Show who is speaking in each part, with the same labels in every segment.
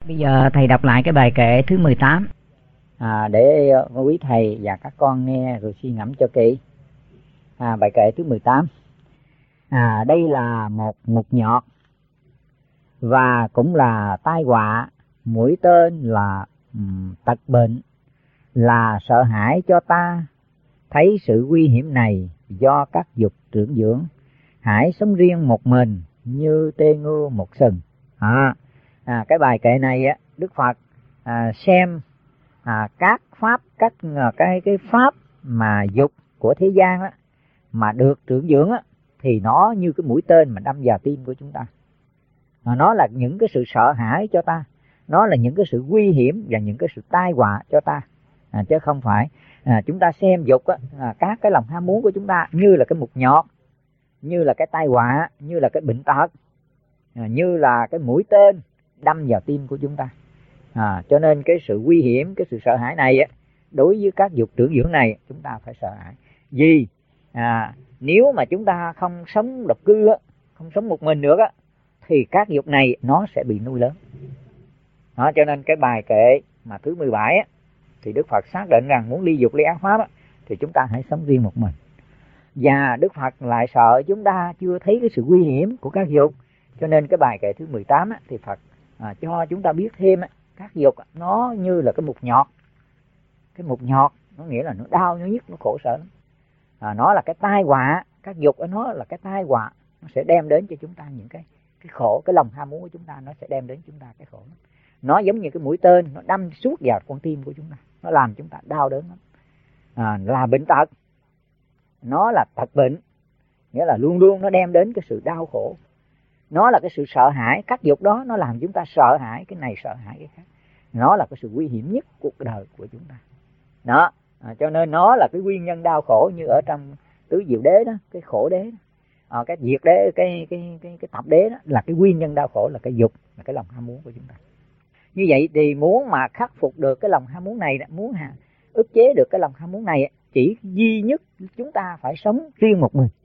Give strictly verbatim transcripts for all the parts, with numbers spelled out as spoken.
Speaker 1: Bây giờ thầy đọc lại cái bài kệ thứ mười tám à, để quý thầy và các con nghe rồi suy ngẫm cho kỹ. À, bài kệ thứ mười tám. À, đây là một mục nhọt và cũng là tai họa, mũi tên là um, tật bệnh, là sợ hãi cho ta. Thấy sự nguy hiểm này do các dục trưởng dưỡng, hãy sống riêng một mình như tê ngưu một sừng. À, à, cái bài kệ này á, Đức Phật à, xem à, các pháp các cái cái pháp mà dục của thế gian á, mà được trưởng dưỡng á, thì nó như cái mũi tên mà đâm vào tim của chúng ta. À, nó là những cái sự sợ hãi cho ta, nó là những cái sự nguy hiểm và những cái sự tai họa cho ta, à, chứ không phải à, chúng ta xem dục á, à, các cái lòng ham muốn của chúng ta như là cái mục nhọt, như là cái tai họa, như là cái bệnh tật, à, như là cái mũi tên đâm vào tim của chúng ta. À, cho nên cái sự nguy hiểm, cái sự sợ hãi này á, đối với các dục trưởng dưỡng này chúng ta phải sợ hãi. Vì à, nếu mà chúng ta không sống độc cư á, không sống một mình được á, thì các dục này nó sẽ bị nuôi lớn. Đó, cho nên cái bài kệ mà thứ mười bảy á, thì Đức Phật xác định rằng muốn ly dục ly ác pháp á, thì chúng ta hãy sống riêng một mình. Và Đức Phật lại sợ chúng ta chưa thấy cái sự nguy hiểm của các dục, cho nên cái bài kệ thứ mười tám á, thì Phật à, cho chúng ta biết thêm á, các dục á, nó như là cái mục nhọt. Cái mục nhọt nó nghĩa là nó đau, nó nhức, nó khổ sở lắm. À, nó là cái tai họa, các dục ở nó là cái tai họa, nó sẽ đem đến cho chúng ta những cái cái khổ, cái lòng ham muốn của chúng ta nó sẽ đem đến chúng ta cái khổ lắm. Nó giống như cái mũi tên, nó đâm suốt vào con tim của chúng ta, nó làm chúng ta đau đớn lắm. À, là bệnh tật, nó là tật bệnh, nghĩa là luôn luôn nó đem đến cái sự đau khổ. Nó là cái sự sợ hãi, các dục đó nó làm chúng ta sợ hãi cái này, sợ hãi cái khác. Nó là cái sự nguy hiểm nhất cuộc đời của chúng ta. Đó, à, cho nên nó là cái nguyên nhân đau khổ, như ở trong tứ diệu đế đó, cái khổ đế đó. À, cái diệt đế, cái cái cái cái tập đế đó là cái nguyên nhân đau khổ, là cái dục, là cái lòng ham muốn của chúng ta. Như vậy thì muốn mà khắc phục được cái lòng ham muốn này, muốn hà, ức chế được cái lòng ham muốn này, chỉ duy nhất chúng ta phải sống riêng một mình.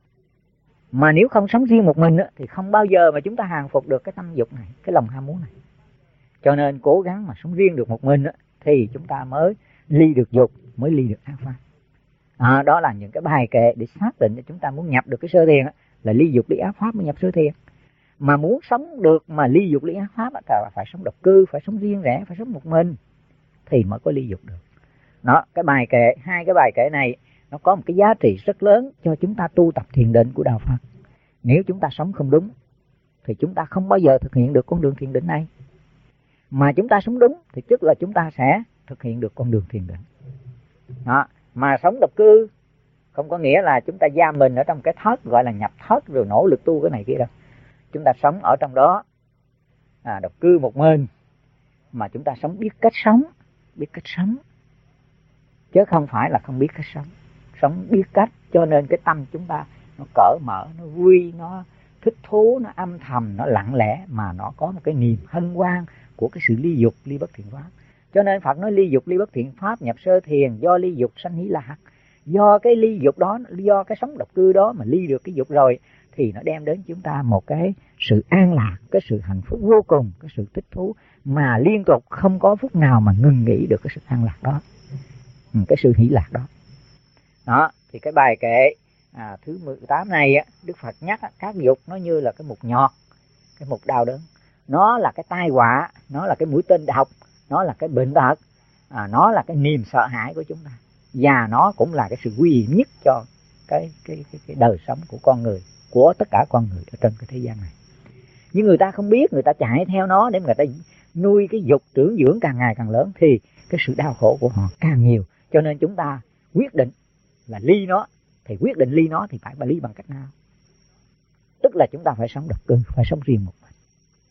Speaker 1: Mà nếu không sống riêng một mình á, thì không bao giờ mà chúng ta hàng phục được cái tâm dục này, cái lòng ham muốn này. Cho nên cố gắng mà sống riêng được một mình á, thì chúng ta mới ly được dục, mới ly được ác pháp. À, đó là những cái bài kệ để xác định cho chúng ta muốn nhập được cái sơ thiền á, là ly dục ly ác pháp mới nhập sơ thiền. Mà muốn sống được mà ly dục ly ác pháp á, là phải sống độc cư, phải sống riêng rẽ, phải sống một mình thì mới có ly dục được. Đó, cái bài kệ, hai cái bài kệ này nó có một cái giá trị rất lớn cho chúng ta tu tập thiền định của đạo Phật. Nếu chúng ta sống không đúng thì chúng ta không bao giờ thực hiện được con đường thiền định này. Mà chúng ta sống đúng thì tức là chúng ta sẽ thực hiện được con đường thiền định. Đó, mà sống độc cư không có nghĩa là chúng ta giam mình ở trong cái thất, gọi là nhập thất rồi nỗ lực tu cái này kia đâu. Chúng ta sống ở trong đó à, độc cư một mình, mà chúng ta sống biết cách sống, biết cách sống, chứ không phải là không biết cách sống. Sống biết cách, cho nên cái tâm chúng ta nó cởi mở, nó vui, nó thích thú, nó âm thầm, nó lặng lẽ, mà nó có một cái niềm hân hoan của cái sự ly dục, ly bất thiện pháp. Cho nên Phật nói ly dục, ly bất thiện pháp, nhập sơ thiền, do ly dục sanh hỷ lạc. Do cái ly dục đó, do cái sống độc cư đó mà ly được cái dục rồi, thì nó đem đến chúng ta một cái sự an lạc, cái sự hạnh phúc vô cùng, cái sự thích thú, mà liên tục không có phút nào mà ngừng nghỉ được cái sự an lạc đó, cái sự hỷ lạc đó. Đó, thì cái bài kệ à, thứ mười tám này á, Đức Phật nhắc á, các dục nó như là cái mục nhọt, cái mục đau đớn, nó là cái tai họa, nó là cái mũi tên độc, nó là cái bệnh tật, à, nó là cái niềm sợ hãi của chúng ta, và nó cũng là cái sự nguy hiểm nhất cho cái cái cái, cái đời sống của con người, của tất cả con người ở trên cái thế gian này. Nhưng người ta không biết, người ta chạy theo nó để người ta nuôi cái dục trưởng dưỡng càng ngày càng lớn, thì cái sự đau khổ của họ càng nhiều. Cho nên chúng ta quyết định là ly nó, thì quyết định ly nó thì phải bà ly bằng cách nào? Tức là chúng ta phải sống độc cư, phải sống riêng một mình.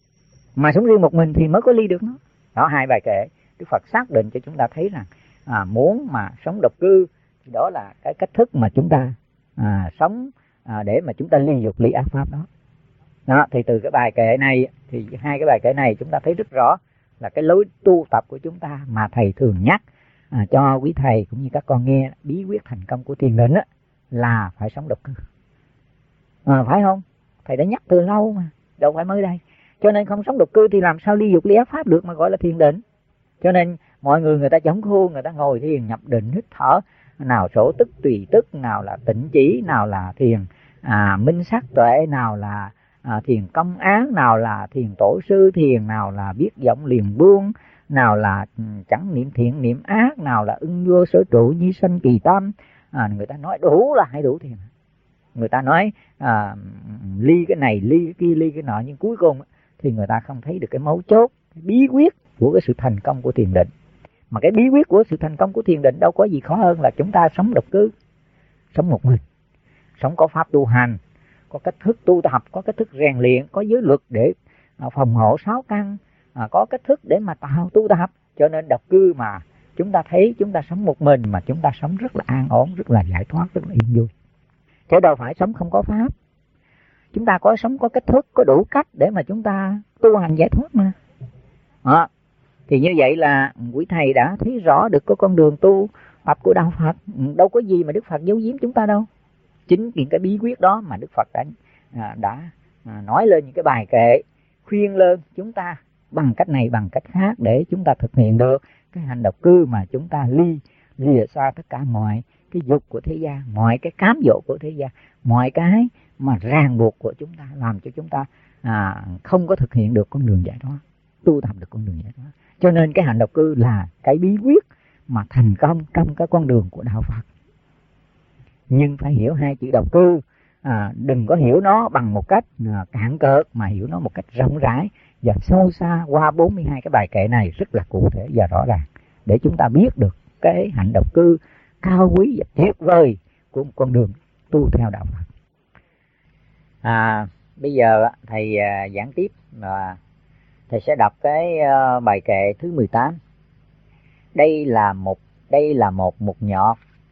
Speaker 1: Mà sống riêng một mình thì mới có ly được nó. Đó, hai bài kệ Đức Phật xác định cho chúng ta thấy rằng à, muốn mà sống độc cư thì đó là cái cách thức mà chúng ta à, sống à, để mà chúng ta ly dục ly ác pháp đó. Đó, thì từ cái bài kệ này, thì hai cái bài kệ này chúng ta thấy rất rõ là cái lối tu tập của chúng ta mà thầy thường nhắc à, cho quý thầy cũng như các con nghe. Bí quyết thành công của thiền định á, là phải sống độc cư, à, phải không? Thầy đã nhắc từ lâu mà, đâu phải mới đây. Cho nên không sống độc cư thì làm sao ly dục ly ác pháp được mà gọi là thiền định. Cho nên mọi người người ta chống khuôn, người ta ngồi thiền nhập định hít thở, nào sổ tức tùy tức, nào là tịnh chỉ, nào là thiền à, minh sắc tuệ, nào là à, thiền công án, nào là thiền tổ sư thiền, nào là biết giọng liền buông, nào là chẳng niệm thiện niệm ác, nào là ưng vô sở trụ nhi sanh kỳ tâm. À, người ta nói đủ là hay đủ thiền. Người ta nói à, ly cái này, ly cái kia, ly cái nọ, nhưng cuối cùng thì người ta không thấy được cái mấu chốt, cái bí quyết của cái sự thành công của thiền định. Mà cái bí quyết của sự thành công của thiền định đâu có gì khó hơn là chúng ta sống độc cư, sống một mình, sống có pháp tu hành, có cách thức tu tập, có cách thức rèn luyện, có giới luật để phòng hộ sáu căn, à, có cách thức để mà tạo tu tập. Cho nên độc cư mà chúng ta thấy chúng ta sống một mình mà chúng ta sống rất là an ổn, rất là giải thoát, rất là yên vui. Chứ đâu phải sống không có pháp. Chúng ta có sống có cách thức, có đủ cách để mà chúng ta tu hành giải thoát mà. À, thì như vậy là quý thầy đã thấy rõ được cái con đường tu tập của đạo Phật. Đâu có gì mà Đức Phật giấu giếm chúng ta đâu. Chính những cái bí quyết đó mà Đức Phật đã, đã nói lên những cái bài kệ, khuyên lên chúng ta bằng cách này bằng cách khác để chúng ta thực hiện được cái hành độc cư mà chúng ta ly lìa xa tất cả mọi cái dục của thế gian, mọi cái cám dỗ của thế gian, mọi cái mà ràng buộc của chúng ta, làm cho chúng ta à, không có thực hiện được con đường giải thoát, tu tập được con đường giải thoát. Cho nên cái hành độc cư là cái bí quyết mà thành công trong cái con đường của đạo Phật. Nhưng phải hiểu hai chữ độc cư, à, đừng có hiểu nó bằng một cách à, cạn cợt, mà hiểu nó một cách rộng rãi và sâu xa qua bốn mươi hai cái bài kệ này rất là cụ thể và rõ ràng, để chúng ta biết được cái hạnh độc cư cao quý và tuyệt vời của một con đường tu theo đạo Phật. À, bây giờ thầy uh, giảng tiếp, và uh, thầy sẽ đọc cái uh, bài kệ thứ mười tám. Đây là một đây là một mục nhọt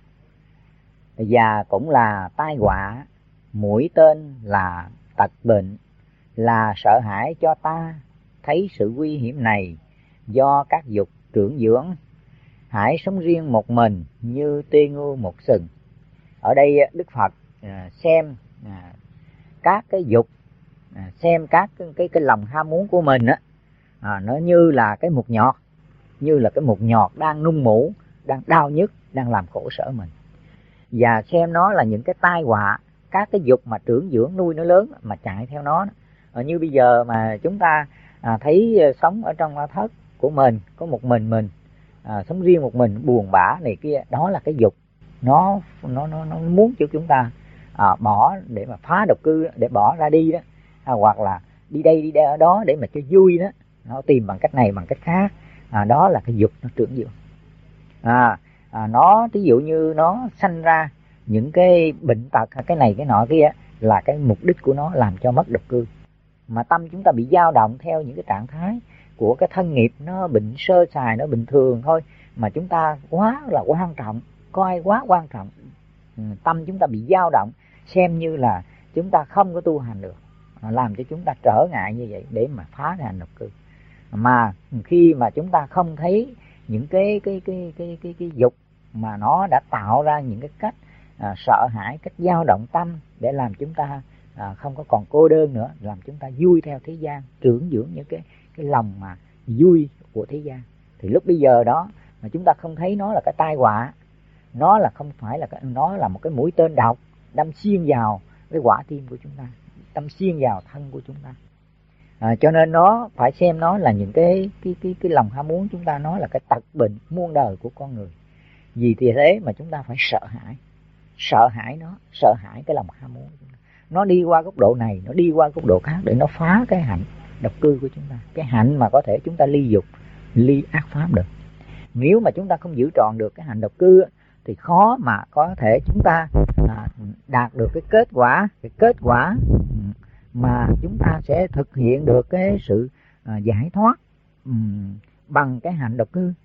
Speaker 1: và cũng là tai họa, mũi tên là tật bệnh, là sợ hãi cho ta thấy sự nguy hiểm này do các dục trưởng dưỡng. Hãy sống riêng một mình như tê ngưu một sừng. Ở đây Đức Phật à, xem à, các cái dục, à, xem các cái, cái cái lòng ham muốn của mình á, à, nó như là cái mục nhọt, như là cái mục nhọt đang nung mủ, đang đau nhức, đang làm khổ sở mình. Và xem nó là những cái tai họa, các cái dục mà trưởng dưỡng nuôi nó lớn mà chạy theo nó. Ở như bây giờ mà chúng ta à, thấy sống ở trong thất của mình, có một mình mình, à, sống riêng một mình, buồn bã này kia, đó là cái dục. Nó nó nó, nó muốn cho chúng ta à, bỏ để mà phá độc cư, để bỏ ra đi đó, à, hoặc là đi đây đi đây ở đó để mà cho vui đó. Nó tìm bằng cách này bằng cách khác, à, đó là cái dục nó trưởng dưỡng. À, à, nó ví dụ như nó sanh ra những cái bệnh tật, cái này cái nọ kia, là cái mục đích của nó làm cho mất độc cư. Mà tâm chúng ta bị dao động theo những cái trạng thái của cái thân nghiệp, nó bệnh sơ sài, nó bình thường thôi, mà chúng ta quá là quan trọng, coi quá quan trọng, tâm chúng ta bị dao động, xem như là chúng ta không có tu hành được, làm cho chúng ta trở ngại như vậy để mà phá cái hành độc cư. Mà khi mà chúng ta không thấy những cái cái cái cái cái cái dục mà nó đã tạo ra những cái cách à, sợ hãi, cách dao động tâm để làm chúng ta à, không có còn cô đơn nữa, làm chúng ta vui theo thế gian, trưởng dưỡng những cái cái lòng mà vui của thế gian, thì lúc bây giờ đó mà chúng ta không thấy nó là cái tai họa, nó là không phải là cái, nó là một cái mũi tên độc đâm xuyên vào cái quả tim của chúng ta, đâm xuyên vào thân của chúng ta. À, cho nên nó phải xem nó là những cái cái cái cái lòng ham muốn chúng ta, nó là cái tật bệnh muôn đời của con người. Vì thì thế mà chúng ta phải sợ hãi, sợ hãi nó, sợ hãi cái lòng ham muốn. Nó đi qua góc độ này, nó đi qua góc độ khác để nó phá cái hạnh độc cư của chúng ta, cái hạnh mà có thể chúng ta ly dục, ly ác pháp được. Nếu mà chúng ta không giữ trọn được cái hạnh độc cư thì khó mà có thể chúng ta à, đạt được cái kết quả, cái kết quả mà chúng ta sẽ thực hiện được cái sự à, giải thoát um, bằng cái hạnh độc cư.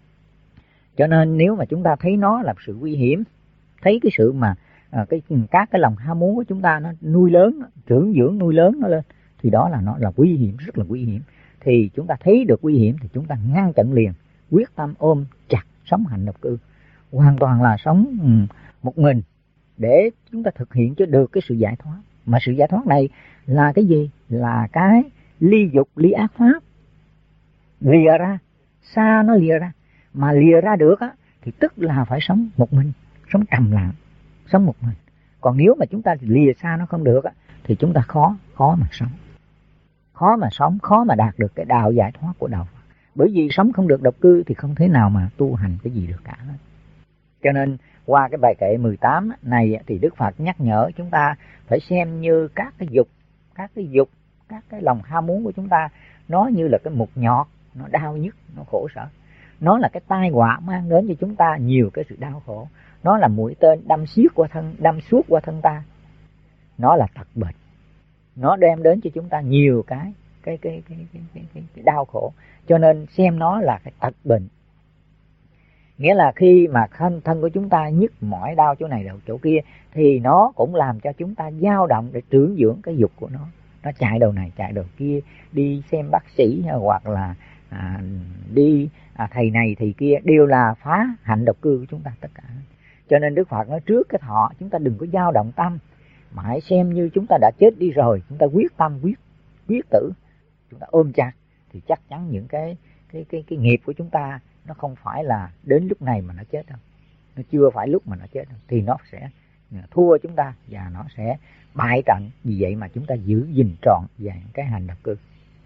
Speaker 1: Cho nên nếu mà chúng ta thấy nó là sự nguy hiểm, thấy cái sự mà à, cái các cái lòng ham muốn của chúng ta nó nuôi lớn, trưởng dưỡng nuôi lớn nó lên, thì đó là nó là nguy hiểm, rất là nguy hiểm. Thì chúng ta thấy được nguy hiểm thì chúng ta ngăn chặn liền, quyết tâm ôm chặt sống hạnh độc cư, hoàn toàn là sống um, một mình để chúng ta thực hiện cho được cái sự giải thoát. Mà sự giải thoát này là cái gì? Là cái ly dục ly ác pháp, lìa ra, xa nó lìa ra. Mà lìa ra được á thì tức là phải sống một mình, sống trầm lặng, sống một mình. Còn nếu mà chúng ta lìa xa nó không được á thì chúng ta khó khó mà sống, khó mà sống, khó mà đạt được cái đạo giải thoát của đạo Phật. Bởi vì sống không được độc cư thì không thể nào mà tu hành cái gì được cả. Cho nên qua cái bài kệ mười tám này thì Đức Phật nhắc nhở chúng ta phải xem như các cái dục, các cái dục, các cái lòng ham muốn của chúng ta nó như là cái mục nhọt, nó đau nhức, nó khổ sở. Nó là cái tai họa mang đến cho chúng ta nhiều cái sự đau khổ. Nó là mũi tên đâm xiết qua thân, đâm suốt qua thân ta. Nó là tật bệnh. Nó đem đến cho chúng ta nhiều cái cái cái cái cái cái, cái, cái đau khổ. Cho nên xem nó là cái tật bệnh. Nghĩa là khi mà thân thân của chúng ta nhức mỏi đau chỗ này đau chỗ kia thì nó cũng làm cho chúng ta dao động để trưởng dưỡng cái dục của nó. Nó chạy đầu này chạy đầu kia, đi xem bác sĩ hoặc là à, đi à, thầy này thầy kia, đều là phá hạnh độc cư của chúng ta tất cả. Cho nên Đức Phật nói trước cái thọ chúng ta đừng có dao động tâm, mà hãy xem như chúng ta đã chết đi rồi, chúng ta quyết tâm quyết quyết tử, chúng ta ôm chặt thì chắc chắn những cái cái cái cái nghiệp của chúng ta nó không phải là đến lúc này mà nó chết đâu, nó chưa phải lúc mà nó chết đâu, thì nó sẽ thua chúng ta và nó sẽ bại trận. Vì vậy mà chúng ta giữ gìn trọn vẹn cái hành độc cư.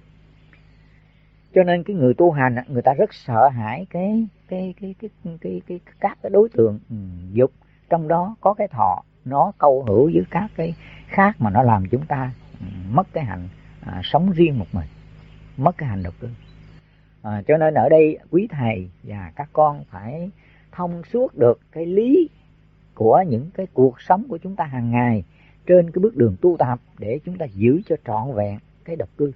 Speaker 1: Cho nên cái người tu hành người ta rất sợ hãi cái cái cái cái cái, cái, cái các cái đối tượng um, dục, trong đó có cái thọ, nó câu hữu với các cái khác mà nó làm chúng ta um, mất cái hạnh à, sống riêng một mình, mất cái hành độc cư. À, cho nên ở đây quý thầy và các con phải thông suốt được cái lý của những cái cuộc sống của chúng ta hàng ngày trên cái bước đường tu tập để chúng ta giữ cho trọn vẹn cái độc cư,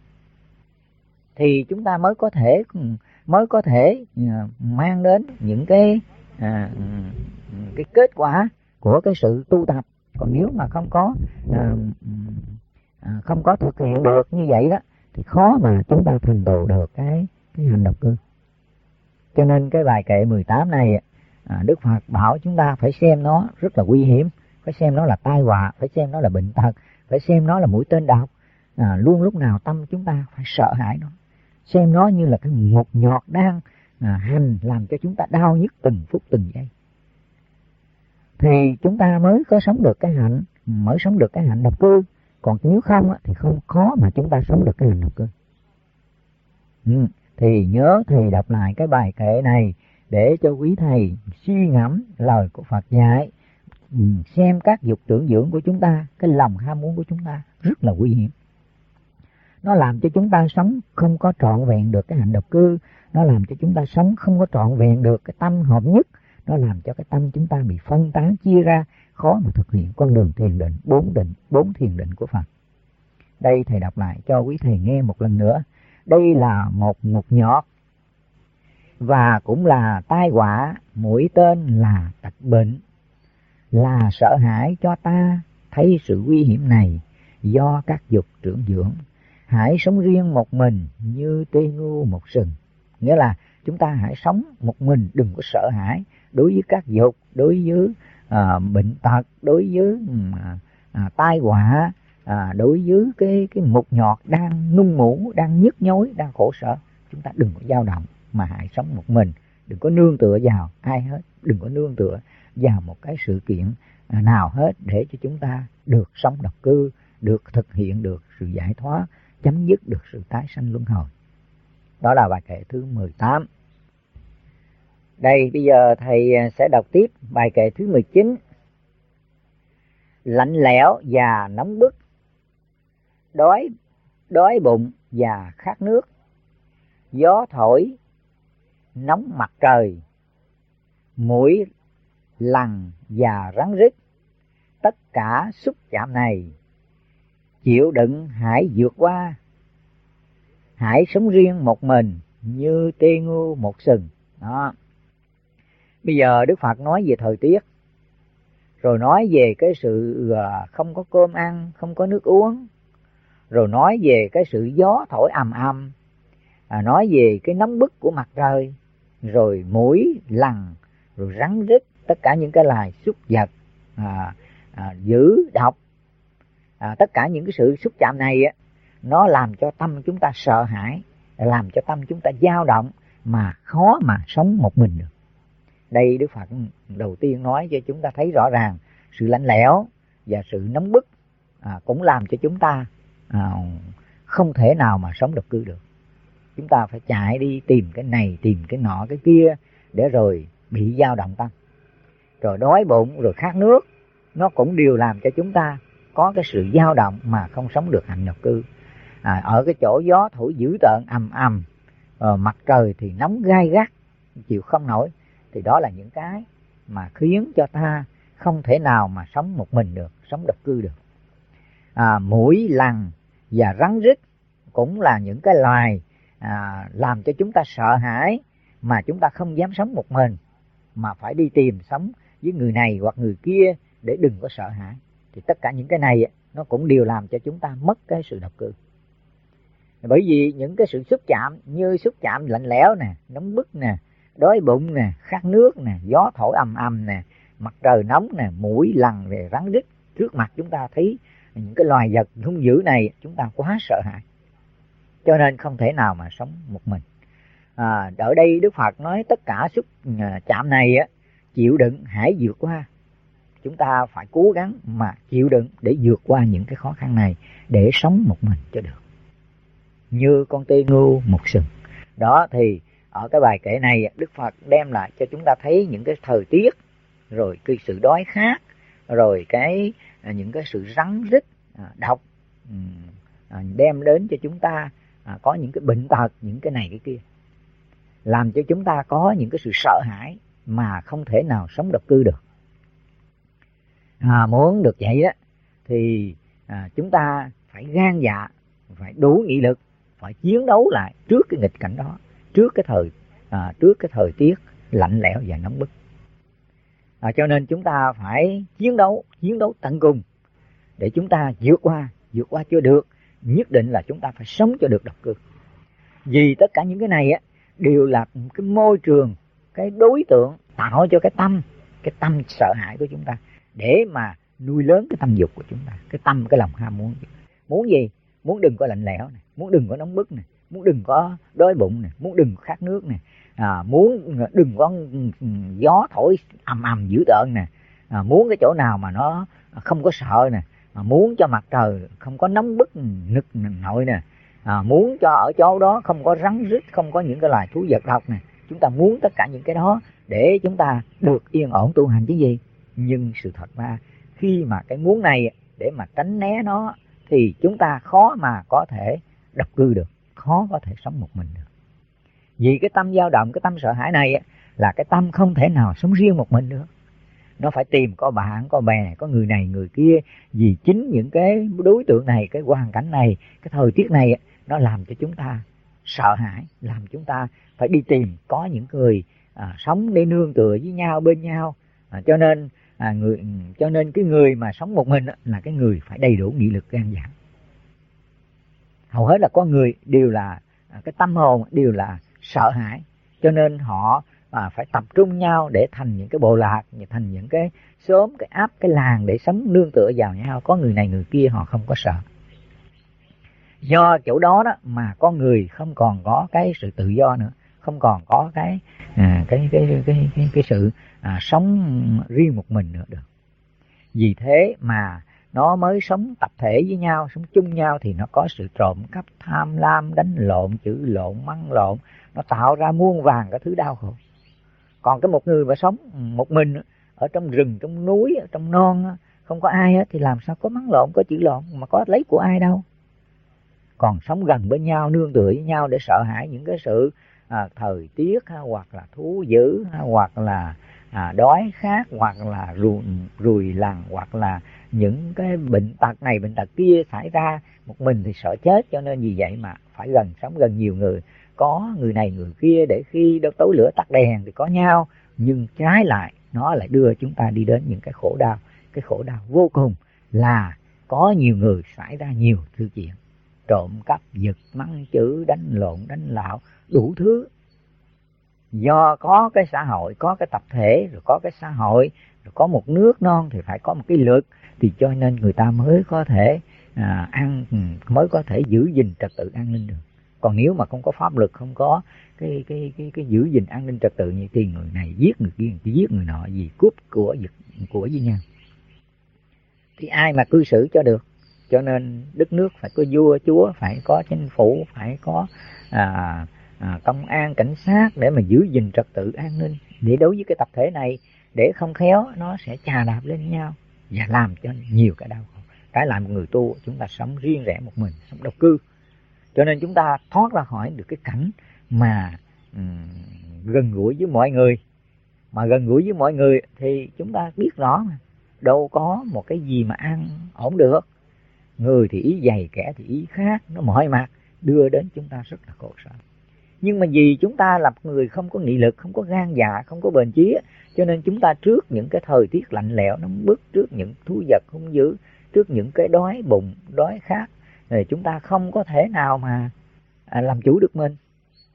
Speaker 1: thì chúng ta mới có thể mới có thể mang đến những cái à, cái kết quả của cái sự tu tập. Còn nếu mà không có à, à, không có thực hiện được như vậy đó thì khó mà chúng ta thành tựu được cái cái hành độc cư. Cho nên cái bài kệ mười tám này à, Đức Phật bảo chúng ta phải xem nó rất là nguy hiểm, phải xem nó là tai họa, phải xem nó là bệnh tật, phải xem nó là mũi tên độc. À, luôn lúc nào tâm chúng ta phải sợ hãi nó, xem nó như là cái một nhọt đang à, hành làm cho chúng ta đau nhức từng phút từng giây, thì chúng ta mới có sống được cái hạnh, mới sống được cái hạnh độc cư. Còn nếu không thì không khó mà chúng ta sống được cái hạnh độc cư. Ừ, thì nhớ thầy đọc lại cái bài kệ này để cho quý thầy suy ngẫm lời của Phật dạy, ừ, xem các dục tưởng dưỡng của chúng ta, cái lòng ham muốn của chúng ta rất là nguy hiểm. Nó làm cho chúng ta sống không có trọn vẹn được cái hạnh độc cư, nó làm cho chúng ta sống không có trọn vẹn được cái tâm hợp nhất, nó làm cho cái tâm chúng ta bị phân tán chia ra, khó mà thực hiện con đường thiền định, bốn định, bốn thiền định của Phật. Đây thầy đọc lại cho quý thầy nghe một lần nữa. Đây là một mục nhọt và cũng là tai họa, mũi tên là tật bệnh, là sợ hãi cho ta thấy sự nguy hiểm này do các dục trưởng dưỡng. Hãy sống riêng một mình như tê ngu một sừng. Nghĩa là chúng ta hãy sống một mình, đừng có sợ hãi đối với các dục, đối với à, bệnh tật, đối với à, à, tai họa, à, đối với cái cái mục nhọt đang nung mũ, đang nhức nhối, đang khổ sở. Chúng ta đừng có dao động mà hãy sống một mình, đừng có nương tựa vào ai hết, đừng có nương tựa vào một cái sự kiện nào hết để cho chúng ta được sống độc cư, được thực hiện được sự giải thoát, chấm dứt được sự tái sanh luân hồi. Đó là bài kệ thứ mười tám. Đây bây giờ thầy sẽ đọc tiếp bài kệ thứ mười chín. Lạnh lẽo và nóng bức, đói đói bụng và khát nước, gió thổi nóng mặt trời, mũi lằn và rắn rít, tất cả xúc chạm này chịu đựng hãy vượt qua. Hãy sống riêng một mình như tê ngu một sừng. Đó. Bây giờ Đức Phật nói về thời tiết, rồi nói về cái sự không có cơm ăn, không có nước uống, rồi nói về cái sự gió thổi ầm ầm, à, nói về cái nóng bức của mặt trời, rồi mũi lằn, rồi rắn rít, tất cả những cái loài súc vật à, à, dữ độc, à, tất cả những cái sự xúc chạm này á, nó làm cho tâm chúng ta sợ hãi, làm cho tâm chúng ta dao động, mà khó mà sống một mình được. Đây Đức Phật đầu tiên nói cho chúng ta thấy rõ ràng sự lạnh lẽo và sự nóng bức à, cũng làm cho chúng ta à, không thể nào mà sống độc cư được. Chúng ta phải chạy đi tìm cái này, tìm cái nọ, cái kia, để rồi bị dao động tâm. Rồi đói bụng, rồi khát nước, nó cũng đều làm cho chúng ta có cái sự dao động mà không sống được hạnh độc cư. À, ở cái chỗ gió thổi dữ tợn ầm ầm, à, mặt trời thì nóng gai gắt, chịu không nổi, thì đó là những cái mà khiến cho ta không thể nào mà sống một mình được, sống độc cư được. À, muỗi, lằn và rắn rít cũng là những cái loài à, làm cho chúng ta sợ hãi, mà chúng ta không dám sống một mình, mà phải đi tìm sống với người này hoặc người kia để đừng có sợ hãi. Thì tất cả những cái này nó cũng đều làm cho chúng ta mất cái sự độc cư. Bởi vì những cái sự xúc chạm như xúc chạm lạnh lẽo nè, nóng bức nè, đói bụng nè, khát nước nè, gió thổi ầm ầm nè, mặt trời nóng nè, muỗi, lằn về rắn rít trước mặt chúng ta, thấy những cái loài vật hung dữ này, chúng ta quá sợ hãi, cho nên không thể nào mà sống một mình. À, ở đây Đức Phật nói tất cả xúc chạm này á, chịu đựng hãy vượt qua. Chúng ta phải cố gắng mà chịu đựng để vượt qua những cái khó khăn này, để sống một mình cho được. Như con tê ngưu một sừng. Đó, thì ở cái bài kệ này Đức Phật đem lại cho chúng ta thấy những cái thời tiết, rồi cái sự đói khát, rồi cái những cái sự rắn rít độc đem đến cho chúng ta có những cái bệnh tật, những cái này cái kia, làm cho chúng ta có những cái sự sợ hãi mà không thể nào sống độc cư được. À, muốn được vậy đó thì à, chúng ta phải gan dạ, phải đủ nghị lực, phải chiến đấu lại trước cái nghịch cảnh đó, trước cái thời à, trước cái thời tiết lạnh lẽo và nóng bức. À, cho nên chúng ta phải chiến đấu, chiến đấu tận cùng để chúng ta vượt qua, vượt qua chưa được, nhất định là chúng ta phải sống cho được độc cư. Vì tất cả những cái này á đều là cái môi trường, cái đối tượng tạo cho cái tâm, cái tâm sợ hãi của chúng ta, để mà nuôi lớn cái tâm dục của chúng ta, cái tâm, cái lòng ham muốn. Muốn gì? Muốn đừng có lạnh lẽo này, muốn đừng có nóng bức này, muốn đừng có đói bụng này, muốn đừng có khát nước này, à, muốn đừng có gió thổi ầm ầm dữ tợn nè, à, muốn cái chỗ nào mà nó không có sợ nè, à, muốn cho mặt trời không có nóng bức nực nổi nè, à, muốn cho ở chỗ đó không có rắn rít, không có những cái loài thú vật độc nè. Chúng ta muốn tất cả những cái đó để chúng ta được yên ổn tu hành chứ gì. Nhưng sự thật ra khi mà cái muốn này để mà tránh né nó thì chúng ta khó mà có thể độc cư được, khó có thể sống một mình được. Vì cái tâm dao động, cái tâm sợ hãi này là cái tâm không thể nào sống riêng một mình được. Nó phải tìm có bạn, có bè, có người này, người kia. Vì chính những cái đối tượng này, cái hoàn cảnh này, cái thời tiết này, nó làm cho chúng ta sợ hãi, làm chúng ta phải đi tìm có những người à, sống để nương tựa với nhau, bên nhau. À, cho nên à, người, cho nên cái người mà sống một mình là cái người phải đầy đủ nghị lực gan dạ. Hầu hết là có người đều là à, cái tâm hồn đều là sợ hãi, cho nên họ à, phải tập trung nhau để thành những cái bộ lạc, thành những cái xóm, cái áp, cái làng để sống nương tựa vào nhau. Có người này người kia họ không có sợ. Do chỗ đó đó mà con người không còn có cái sự tự do nữa, không còn có cái à, cái, cái, cái, cái, cái, cái sự à, sống riêng một mình nữa được. Vì thế mà nó mới sống tập thể với nhau, sống chung nhau thì nó có sự trộm cắp, tham lam, đánh lộn, chửi lộn, mắng lộn, nó tạo ra muôn vàn cái thứ đau khổ. Còn cái một người mà sống một mình ở trong rừng, trong núi, ở trong non, không có ai thì làm sao có mắng lộn, có chửi lộn, mà có lấy của ai đâu. Còn sống gần bên nhau, nương tựa với nhau để sợ hãi những cái sự à, thời tiết ha, hoặc là thú dữ ha, hoặc là à, đói khát, hoặc là ruồi, ruồi lằn, hoặc là những cái bệnh tật này bệnh tật kia xảy ra. Một mình thì sợ chết, cho nên vì vậy mà phải gần sống gần nhiều người, có người này người kia, để khi đâu tối lửa tắt đèn thì có nhau. Nhưng trái lại nó lại đưa chúng ta đi đến những cái khổ đau. Cái khổ đau vô cùng là có nhiều người xảy ra nhiều thứ chuyện, trộm cắp, giật, mắng chửi, đánh lộn, đánh lạo, đủ thứ. Do có cái xã hội, có cái tập thể, rồi có cái xã hội, rồi có một nước non thì phải có một cái lực, thì cho nên người ta mới có thể à, an mới có thể giữ gìn trật tự an ninh được. Còn nếu mà không có pháp luật, không có cái cái cái cái giữ gìn an ninh trật tự như thì người này giết người kia, người giết người nọ, gì cướp của giật của với nhau, thì ai mà cư xử cho được. Cho nên đất nước phải có vua chúa, phải có chính phủ, phải có à, à, công an, cảnh sát để mà giữ gìn trật tự an ninh. Để đối với cái tập thể này, để không khéo nó sẽ chà đạp lên nhau và làm cho nhiều cái đau khổ. Trái lại một người tu, chúng ta sống riêng rẽ một mình, sống độc cư. Cho nên chúng ta thoát ra khỏi được cái cảnh mà um, gần gũi với mọi người. Mà gần gũi với mọi người thì chúng ta biết rõ mà, đâu có một cái gì mà an ổn được. Người thì ý dày, kẻ thì ý khác, nó mọi mặt đưa đến chúng ta rất là khổ sở. Nhưng mà vì chúng ta là người không có nghị lực, không có gan dạ, không có bền chí, cho nên chúng ta trước những cái thời tiết lạnh lẽo nóng bức, trước những thú vật hung dữ, trước những cái đói bụng, đói khát, thì chúng ta không có thể nào mà làm chủ được mình.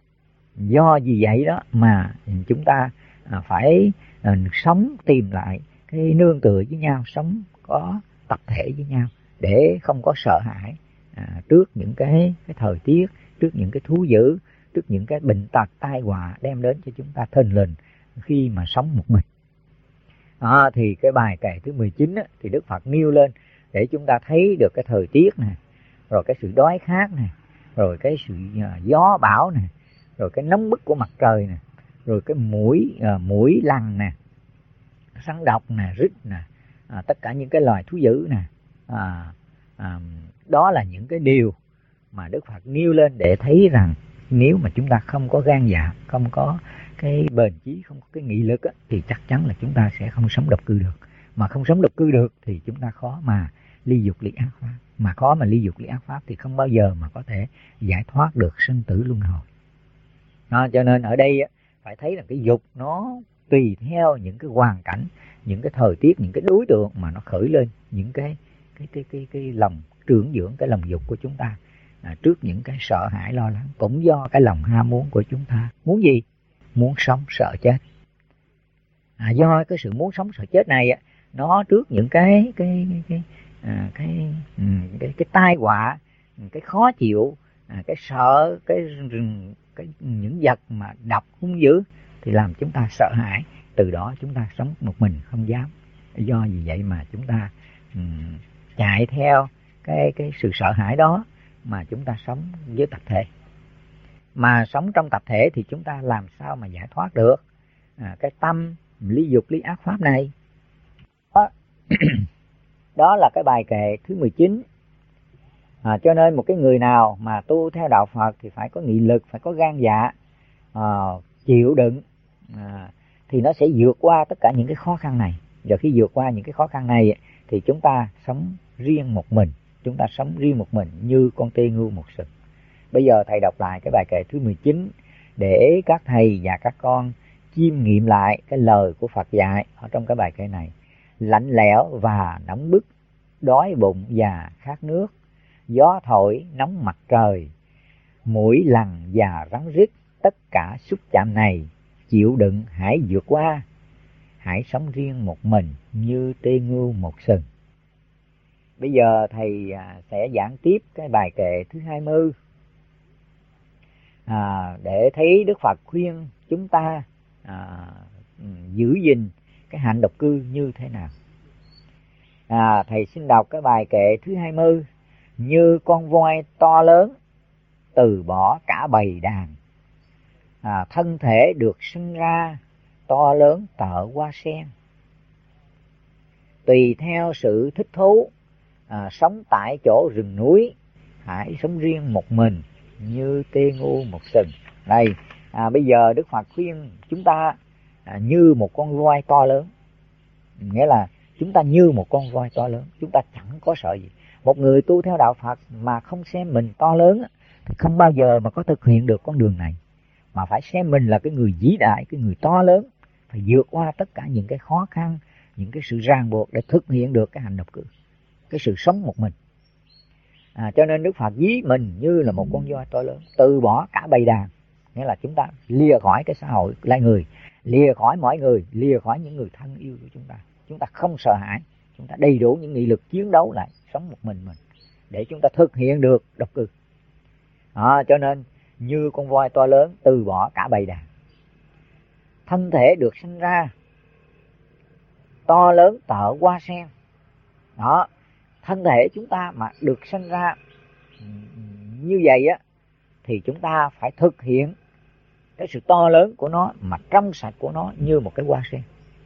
Speaker 1: Do vì vậy đó mà chúng ta phải sống tìm lại cái nương tựa với nhau, sống có tập thể với nhau để không có sợ hãi à, trước những cái, cái thời tiết, trước những cái thú dữ, trước những cái bệnh tật tai họa đem đến cho chúng ta thình lình khi mà sống một mình. À, thì cái bài kệ thứ mười chín á, thì Đức Phật nêu lên để chúng ta thấy được cái thời tiết nè, rồi cái sự đói khát nè, rồi cái sự uh, gió bão nè, rồi cái nóng bức của mặt trời nè, rồi cái mũi uh, mũi lằn nè, săn độc nè, rít nè, à, tất cả những cái loài thú dữ nè. À, à, đó là những cái điều mà Đức Phật nêu lên để thấy rằng nếu mà chúng ta không có gan dạ, không có cái bền chí, không có cái nghị lực á, thì chắc chắn là chúng ta sẽ không sống độc cư được. Mà không sống độc cư được thì chúng ta khó mà ly dục ly ác pháp. Mà khó mà ly dục ly ác pháp thì không bao giờ mà có thể giải thoát được sinh tử luân hồi. Đó, cho nên ở đây á, phải thấy là cái dục nó tùy theo những cái hoàn cảnh, những cái thời tiết, những cái đối tượng mà nó khởi lên những cái cái cái cái cái lòng trưởng dưỡng cái lòng dục của chúng ta à, trước những cái sợ hãi lo lắng, cũng do cái lòng ham muốn của chúng ta. Muốn gì? Muốn sống sợ chết. À, do cái sự muốn sống sợ chết này á, nó trước những cái cái cái cái à, cái, cái, cái cái tai họa, cái khó chịu, à, cái sợ, cái rừng, cái những vật mà độc hung dữ thì làm chúng ta sợ hãi. Từ đó chúng ta sống một mình không dám. Do vì vậy mà chúng ta um, chạy theo cái cái sự sợ hãi đó mà chúng ta sống với tập thể. Mà sống trong tập thể thì chúng ta làm sao mà giải thoát được à, cái tâm ly dục ly ác pháp này. Đó, đó là cái bài kệ thứ mười chín. À, cho nên một cái người nào mà tu theo đạo Phật thì phải có nghị lực, phải có gan dạ, à, chịu đựng, à, thì nó sẽ vượt qua tất cả những cái khó khăn này. Và khi vượt qua những cái khó khăn này thì chúng ta sống riêng một mình, chúng ta sống riêng một mình như con tê ngưu một sừng. Bây giờ thầy đọc lại cái bài kệ thứ mười chín để các thầy và các con chiêm nghiệm lại cái lời của Phật dạy ở trong cái bài kệ này. Lạnh lẽo và nóng bức, đói bụng và khát nước, gió thổi nóng mặt trời, mũi lằn và rắn rít, tất cả xúc chạm này chịu đựng hãy vượt qua, hãy sống riêng một mình như tê ngưu một sừng. Bây giờ thầy sẽ giảng tiếp cái bài kệ thứ hai mươi à, để thấy Đức Phật khuyên chúng ta à, giữ gìn cái hạnh độc cư như thế nào. À, thầy xin đọc cái bài kệ thứ hai mươi. Như con voi to lớn từ bỏ cả bầy đàn, à, thân thể được sinh ra to lớn tợ hoa sen, tùy theo sự thích thú à, sống tại chỗ rừng núi, hãy sống riêng một mình như tê ngu một sừng. Đây, à, bây giờ Đức Phật khuyên chúng ta à, như một con voi to lớn, nghĩa là chúng ta như một con voi to lớn, chúng ta chẳng có sợ gì. Một người tu theo đạo Phật mà không xem mình to lớn thì không bao giờ mà có thực hiện được con đường này, mà phải xem mình là cái người vĩ đại, cái người to lớn, phải vượt qua tất cả những cái khó khăn, những cái sự ràng buộc để thực hiện được cái hành độc cư, cái sự sống một mình. À, cho nên Đức Phật ví mình như là một con voi to lớn, từ bỏ cả bầy đàn, nghĩa là chúng ta lìa khỏi cái xã hội loài người, lìa khỏi mọi người, lìa khỏi những người thân yêu của chúng ta. Chúng ta không sợ hãi, chúng ta đầy đủ những nghị lực chiến đấu lại, sống một mình mình. để chúng ta thực hiện được độc cư. Đó, cho nên như con voi to lớn từ bỏ cả bầy đàn. Thân thể được sinh ra to lớn tợ hoa sen. Đó, thân thể chúng ta mà được sinh ra như vậy á, thì chúng ta phải thực hiện cái sự to lớn của nó mà trong sạch của nó như một cái hoa sen.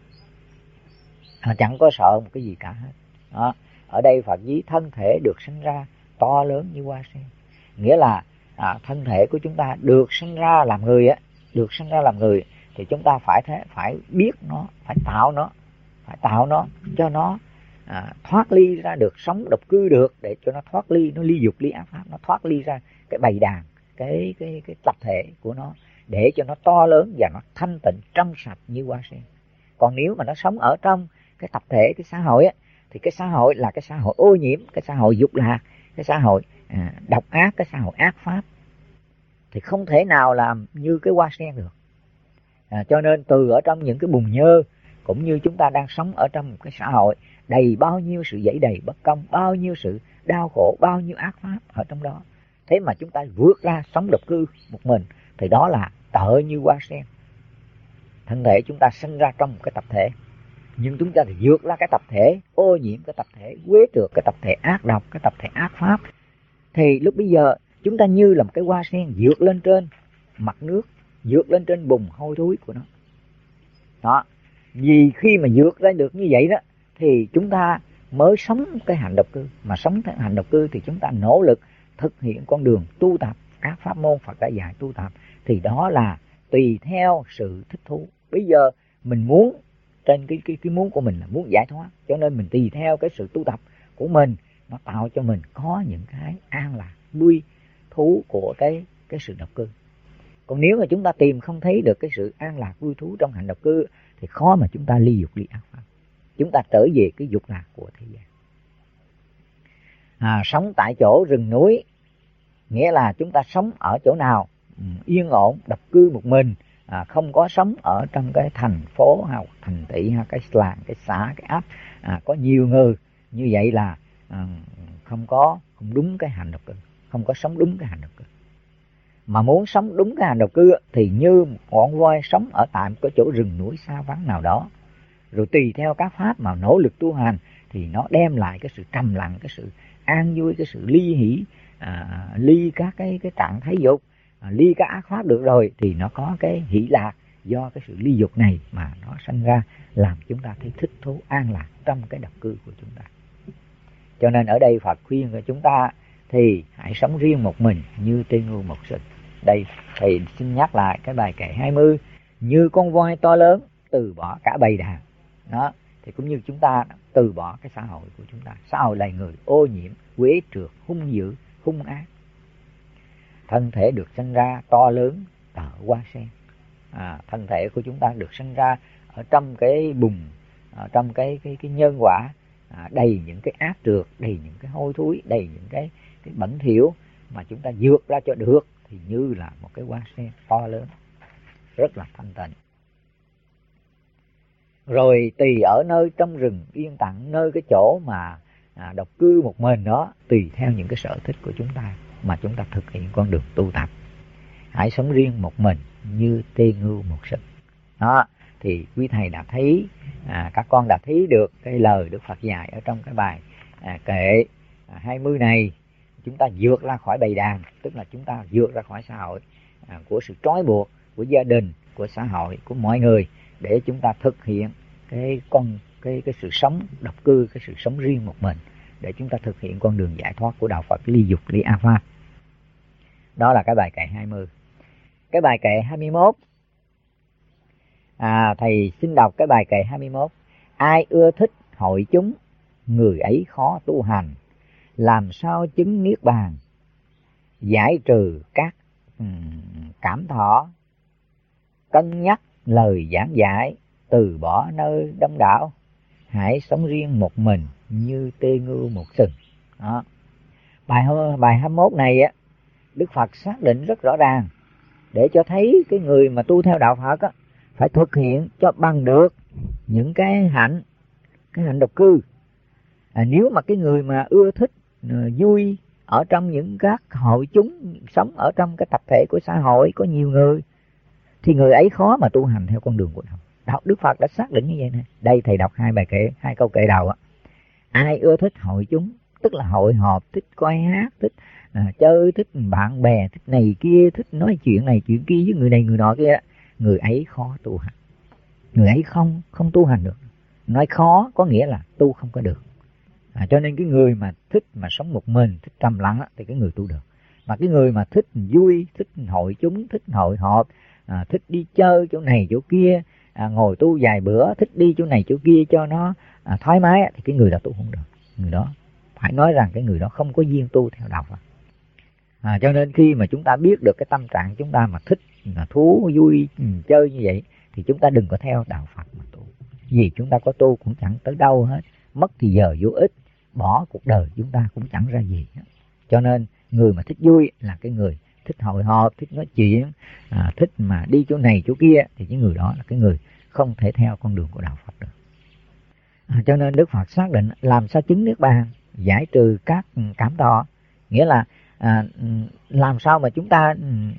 Speaker 1: À, chẳng có sợ một cái gì cả hết. Đó, ở đây Phật ví thân thể được sinh ra to lớn như hoa sen, nghĩa là à, thân thể của chúng ta được sinh ra làm người á, được sinh ra làm người thì chúng ta phải thế, phải biết nó, phải tạo nó, phải tạo nó cho nó à, thoát ly ra được, sống độc cư được, để cho nó thoát ly, nó ly dục ly ác pháp, nó thoát ly ra cái bầy đàn, cái cái cái tập thể của nó, để cho nó to lớn và nó thanh tịnh trong sạch như hoa sen. Còn nếu mà nó sống ở trong cái tập thể, cái xã hội á, thì cái xã hội là cái xã hội ô nhiễm, cái xã hội dục lạc, cái xã hội à, độc ác, cái xã hội ác pháp, thì không thể nào làm như cái hoa sen được. À, cho nên từ ở trong những cái bùn nhơ, cũng như chúng ta đang sống ở trong một cái xã hội đầy bao nhiêu sự dẫy đầy bất công, bao nhiêu sự đau khổ, bao nhiêu ác pháp ở trong đó, thế mà chúng ta vượt ra sống độc cư một mình, thì đó là tợ như hoa sen. Thân thể chúng ta sinh ra trong một cái tập thể, nhưng chúng ta thì vượt ra cái tập thể ô nhiễm, cái tập thể quế trượt, cái tập thể ác độc, cái tập thể ác pháp, thì lúc bây giờ chúng ta như là một cái hoa sen vượt lên trên mặt nước, vượt lên trên bùn hôi thối của nó. Đó, vì khi mà vượt ra được như vậy đó, thì chúng ta mới sống cái hạnh độc cư. Mà sống cái hạnh độc cư thì chúng ta nỗ lực thực hiện con đường tu tập, các pháp môn Phật đã dạy tu tập, thì đó là tùy theo sự thích thú. Bây giờ mình muốn, trên cái, cái, cái muốn của mình là muốn giải thoát, cho nên mình tùy theo cái sự tu tập của mình, nó tạo cho mình có những cái an lạc, vui thú của cái, cái sự độc cư. Còn nếu mà chúng ta tìm không thấy được cái sự an lạc vui thú trong hạnh độc cư, thì khó mà chúng ta ly dục ly ác pháp, chúng ta trở về cái dục lạc của thế gian. À, sống tại chỗ rừng núi, nghĩa là chúng ta sống ở chỗ nào yên ổn, độc cư một mình, à, không có sống ở trong cái thành phố hay thành thị hay cái làng, cái xã, cái ấp à, có nhiều người. Như vậy là à, không có không đúng cái hạnh độc cư, không có sống đúng cái hạnh độc cư. Mà muốn sống đúng cái hạnh độc cư thì như một con voi sống ở tại một cái chỗ rừng núi xa vắng nào đó, rồi tùy theo các pháp mà nỗ lực tu hành, thì nó đem lại cái sự trầm lặng, cái sự an vui, cái sự ly hỷ, à, ly các cái cái trạng thái dục, à, ly các ác pháp được rồi, thì nó có cái hỷ lạc do cái sự ly dục này mà nó sanh ra, làm chúng ta thấy thích thú an lạc trong cái độc cư của chúng ta. Cho nên ở đây Phật khuyên cho chúng ta thì hãy sống riêng một mình như tê ngu một sừng. Đây thầy xin nhắc lại cái bài kệ hai mươi, như con voi to lớn từ bỏ cả bầy đàn. Đó, thì cũng như chúng ta từ bỏ cái xã hội của chúng ta, xã hội là người ô nhiễm, quế trượt, hung dữ, hung ác. Thân thể được sinh ra to lớn tợ hoa sen. À, thân thể của chúng ta được sinh ra ở trong cái bùn, ở trong cái cái cái nhân quả, à, đầy những cái ác trượt, đầy những cái hôi thối, đầy những cái cái bẩn thỉu, mà chúng ta vượt ra cho được thì như là một cái hoa sen to lớn, rất là thanh tịnh. Rồi tùy ở nơi trong rừng yên tặng, nơi cái chỗ mà à, độc cư một mình đó, tùy theo những cái sở thích của chúng ta mà chúng ta thực hiện con đường tu tập. Hãy sống riêng một mình như tê ngưu một sừng. Đó, thì quý thầy đã thấy, à, các con đã thấy được cái lời Đức Phật dạy ở trong cái bài à, kệ à, hai mươi này. Chúng ta vượt ra khỏi bầy đàn, tức là chúng ta vượt ra khỏi xã hội, à, của sự trói buộc của gia đình, của xã hội, của mọi người, để chúng ta thực hiện cái con cái cái sự sống độc cư, cái sự sống riêng một mình, để chúng ta thực hiện con đường giải thoát của đạo Phật ly dục ly ác pháp. Đó là cái bài kệ hai mươi. Cái bài kệ hai mươi mốt, à, thầy xin đọc cái bài kệ hai mươi mốt. Ai ưa thích hội chúng, người ấy khó tu hành, làm sao chứng niết bàn, giải trừ các um, cảm thọ, cân nhắc lời giảng giải, từ bỏ nơi đông đảo, hãy sống riêng một mình như tê ngưu một sừng. Đó. Bài bài hai mươi mốt này á, Đức Phật xác định rất rõ ràng để cho thấy cái người mà tu theo đạo Phật á, phải thực hiện cho bằng được những cái hạnh, cái hạnh độc cư. À, nếu mà cái người mà ưa thích vui ở trong những các hội chúng, sống ở trong cái tập thể của xã hội có nhiều người, thì người ấy khó mà tu hành theo con đường của đạo. Đạo Đức Phật đã xác định như vậy nè. Đây thầy đọc hai bài kệ, hai câu kệ đầu á. Ai ưa thích hội chúng, tức là hội họp, thích coi hát, thích à, chơi, thích bạn bè, thích này kia, thích nói chuyện này chuyện kia với người này người nọ kia, người ấy khó tu hành. Người ấy không không tu hành được. Nói khó có nghĩa là tu không có được. À, cho nên cái người mà thích mà sống một mình, thích trầm lặng á, thì cái người tu được. Mà cái người mà thích vui, thích hội chúng, thích hội họp, à, thích đi chơi chỗ này chỗ kia, à, ngồi tu vài bữa, thích đi chỗ này chỗ kia cho nó à, thoải mái á, thì cái người đó tu không được. Người đó phải nói rằng cái người đó không có duyên tu theo đạo Phật. À, cho nên khi mà chúng ta biết được cái tâm trạng chúng ta mà thích là thú vui chơi như vậy, thì chúng ta đừng có theo đạo Phật mà tu. Vì chúng ta có tu cũng chẳng tới đâu hết, mất thì giờ vô ích, bỏ cuộc đời chúng ta cũng chẳng ra gì hết. Cho nên người mà thích vui là cái người thích hội họp, thích nói chuyện, à, thích mà đi chỗ này chỗ kia, thì cái người đó là cái người không thể theo con đường của đạo Phật được. À, cho nên Đức Phật xác định làm sao chứng niết bàn, giải trừ các cảm thọ, nghĩa là à, làm sao mà chúng ta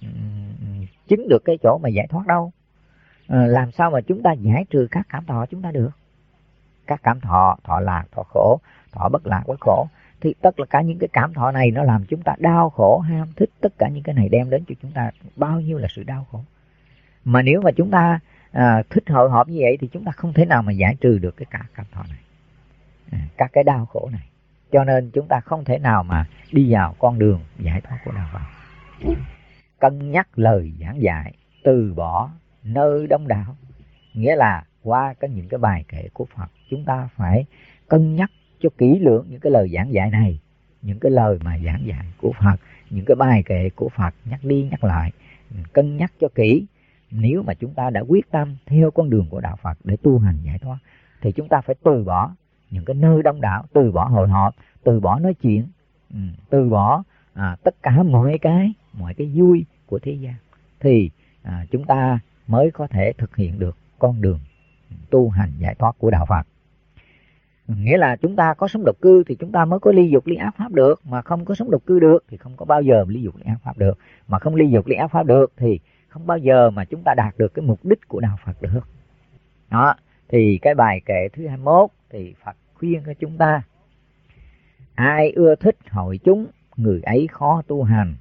Speaker 1: chứng được cái chỗ mà giải thoát đâu, à, làm sao mà chúng ta giải trừ các cảm thọ chúng ta được. Các cảm thọ, thọ lạc, thọ khổ, thọ bất lạc, bất khổ, thì tất cả những cái cảm thọ này nó làm chúng ta đau khổ, ham thích, tất cả những cái này đem đến cho chúng ta bao nhiêu là sự đau khổ. Mà nếu mà chúng ta à, thích hội họp như vậy thì chúng ta không thể nào mà giải trừ được cái cả cảm thọ này, à, các cái đau khổ này. Cho nên chúng ta không thể nào mà đi vào con đường giải thoát của đạo Phật. Cân nhắc lời giảng dạy, từ bỏ nơi đông đảo, nghĩa là qua cái những cái bài kệ của Phật, chúng ta phải cân nhắc cho kỹ lưỡng những cái lời giảng dạy này, những cái lời mà giảng dạy của Phật, những cái bài kệ của Phật nhắc đi nhắc lại, cân nhắc cho kỹ. Nếu mà chúng ta đã quyết tâm theo con đường của đạo Phật để tu hành giải thoát, thì chúng ta phải từ bỏ những cái nơi đông đảo, từ bỏ hội họp, từ bỏ nói chuyện, từ bỏ à, tất cả mọi cái mọi cái vui của thế gian, thì à, chúng ta mới có thể thực hiện được con đường tu hành giải thoát của đạo Phật. Nghĩa là chúng ta có sống độc cư thì chúng ta mới có ly dục ly ác pháp được, mà không có sống độc cư được thì không có bao giờ ly dục ly ác pháp được, mà không ly dục ly ác pháp được thì không bao giờ mà chúng ta đạt được cái mục đích của đạo Phật được. Đó, thì cái bài kệ thứ hai mươi mốt thì Phật khuyên cho chúng ta: ai ưa thích hội chúng, người ấy khó tu hành.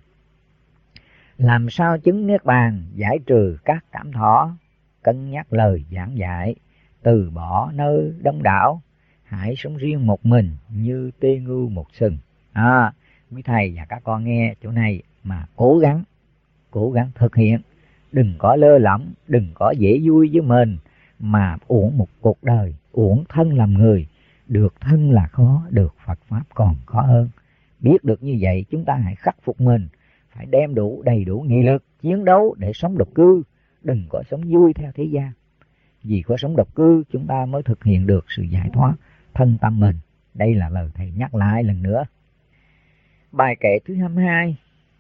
Speaker 1: Làm sao chứng niết bàn, giải trừ các cảm thọ, cân nhắc lời giảng dạy, từ bỏ nơi đông đảo, hãy sống riêng một mình như tê ngưu một sừng. À, quý thầy và các con nghe chỗ này mà cố gắng, cố gắng thực hiện, đừng có lơ lỏng, đừng có dễ vui với mình mà uổng một cuộc đời, uổng thân làm người. Được thân là khó, được Phật Pháp còn khó hơn. Biết được như vậy, chúng ta hãy khắc phục mình, phải đem đủ đầy đủ nghị lực chiến đấu để sống độc cư, đừng có sống vui theo thế gian. Vì có sống độc cư chúng ta mới thực hiện được sự giải thoát thân tâm mình. Đây là lời thầy nhắc lại lần nữa. Bài kệ thứ hai mươi hai: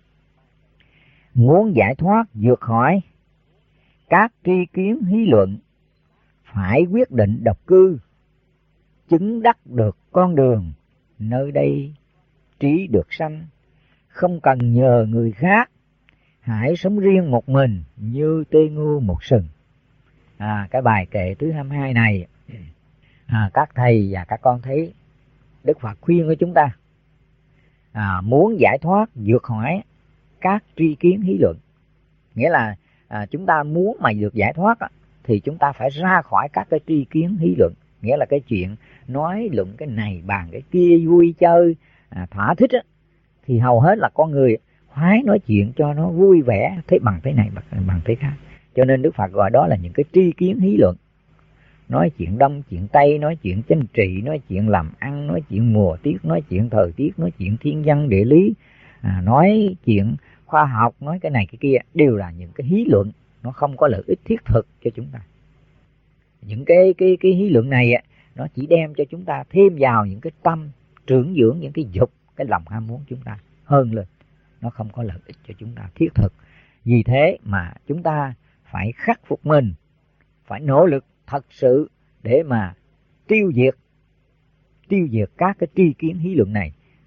Speaker 1: muốn giải thoát vượt khỏi các tri kiến hí luận, phải quyết định độc cư, chứng đắc được con đường, nơi đây trí được sanh, không cần nhờ người khác, hãy sống riêng một mình như tê ngưu một sừng. À, cái bài kệ thứ hai mươi hai này, à, các thầy và các con thấy Đức Phật khuyên với chúng ta à, muốn giải thoát vượt khỏi các tri kiến hí luận, nghĩa là à, chúng ta muốn mà được giải thoát á, thì chúng ta phải ra khỏi các cái tri kiến hí luận, nghĩa là cái chuyện nói luận cái này bàn cái kia vui chơi à, thỏa thích á, thì hầu hết là con người khoái nói chuyện cho nó vui vẻ, thế bằng thế này bằng thế khác. Cho nên Đức Phật gọi đó là những cái tri kiến hí luận. Nói chuyện đông, chuyện tây, nói chuyện chính trị, nói chuyện làm ăn, nói chuyện mùa tiết, nói chuyện thời tiết, nói chuyện thiên văn địa lý, à, nói chuyện khoa học, nói cái này cái kia, đều là những cái hí luận, nó không có lợi ích thiết thực cho chúng ta. Những cái cái cái hí luận này nó chỉ đem cho chúng ta thêm vào những cái tâm trưởng dưỡng những cái dục, cái lòng ham muốn chúng ta hơn lên, nó không có lợi ích cho chúng ta thiết thực. Vì thế mà chúng ta phải khắc phục mình, phải nỗ lực thật sự để mà tiêu diệt tiêu diệt các cái tri kiến hí luận này,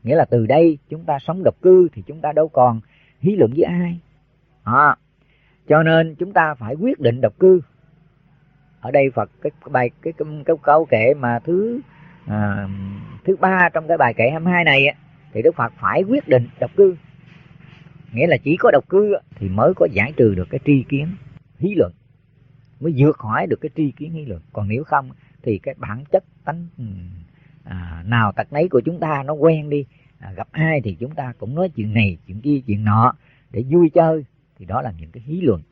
Speaker 1: Nghĩa là từ đây chúng ta sống độc cư thì chúng ta đâu còn hí luận với ai. À, cho nên chúng ta phải quyết định độc cư. Ở đây Phật cái bài cái cái, cái câu kệ mà thứ à, thứ ba trong cái bài kệ hai mươi hai này á, thì Đức Phật phải quyết định độc cư. Nghĩa là chỉ có độc cư thì mới có giải trừ được cái tri kiến hí luận, mới vượt khỏi được cái tri kiến hí luận. Còn nếu không thì cái bản chất tánh à, nào tật nấy của chúng ta nó quen đi, à, gặp ai thì chúng ta cũng nói chuyện này chuyện kia chuyện nọ để vui chơi, thì đó là những cái hí luận.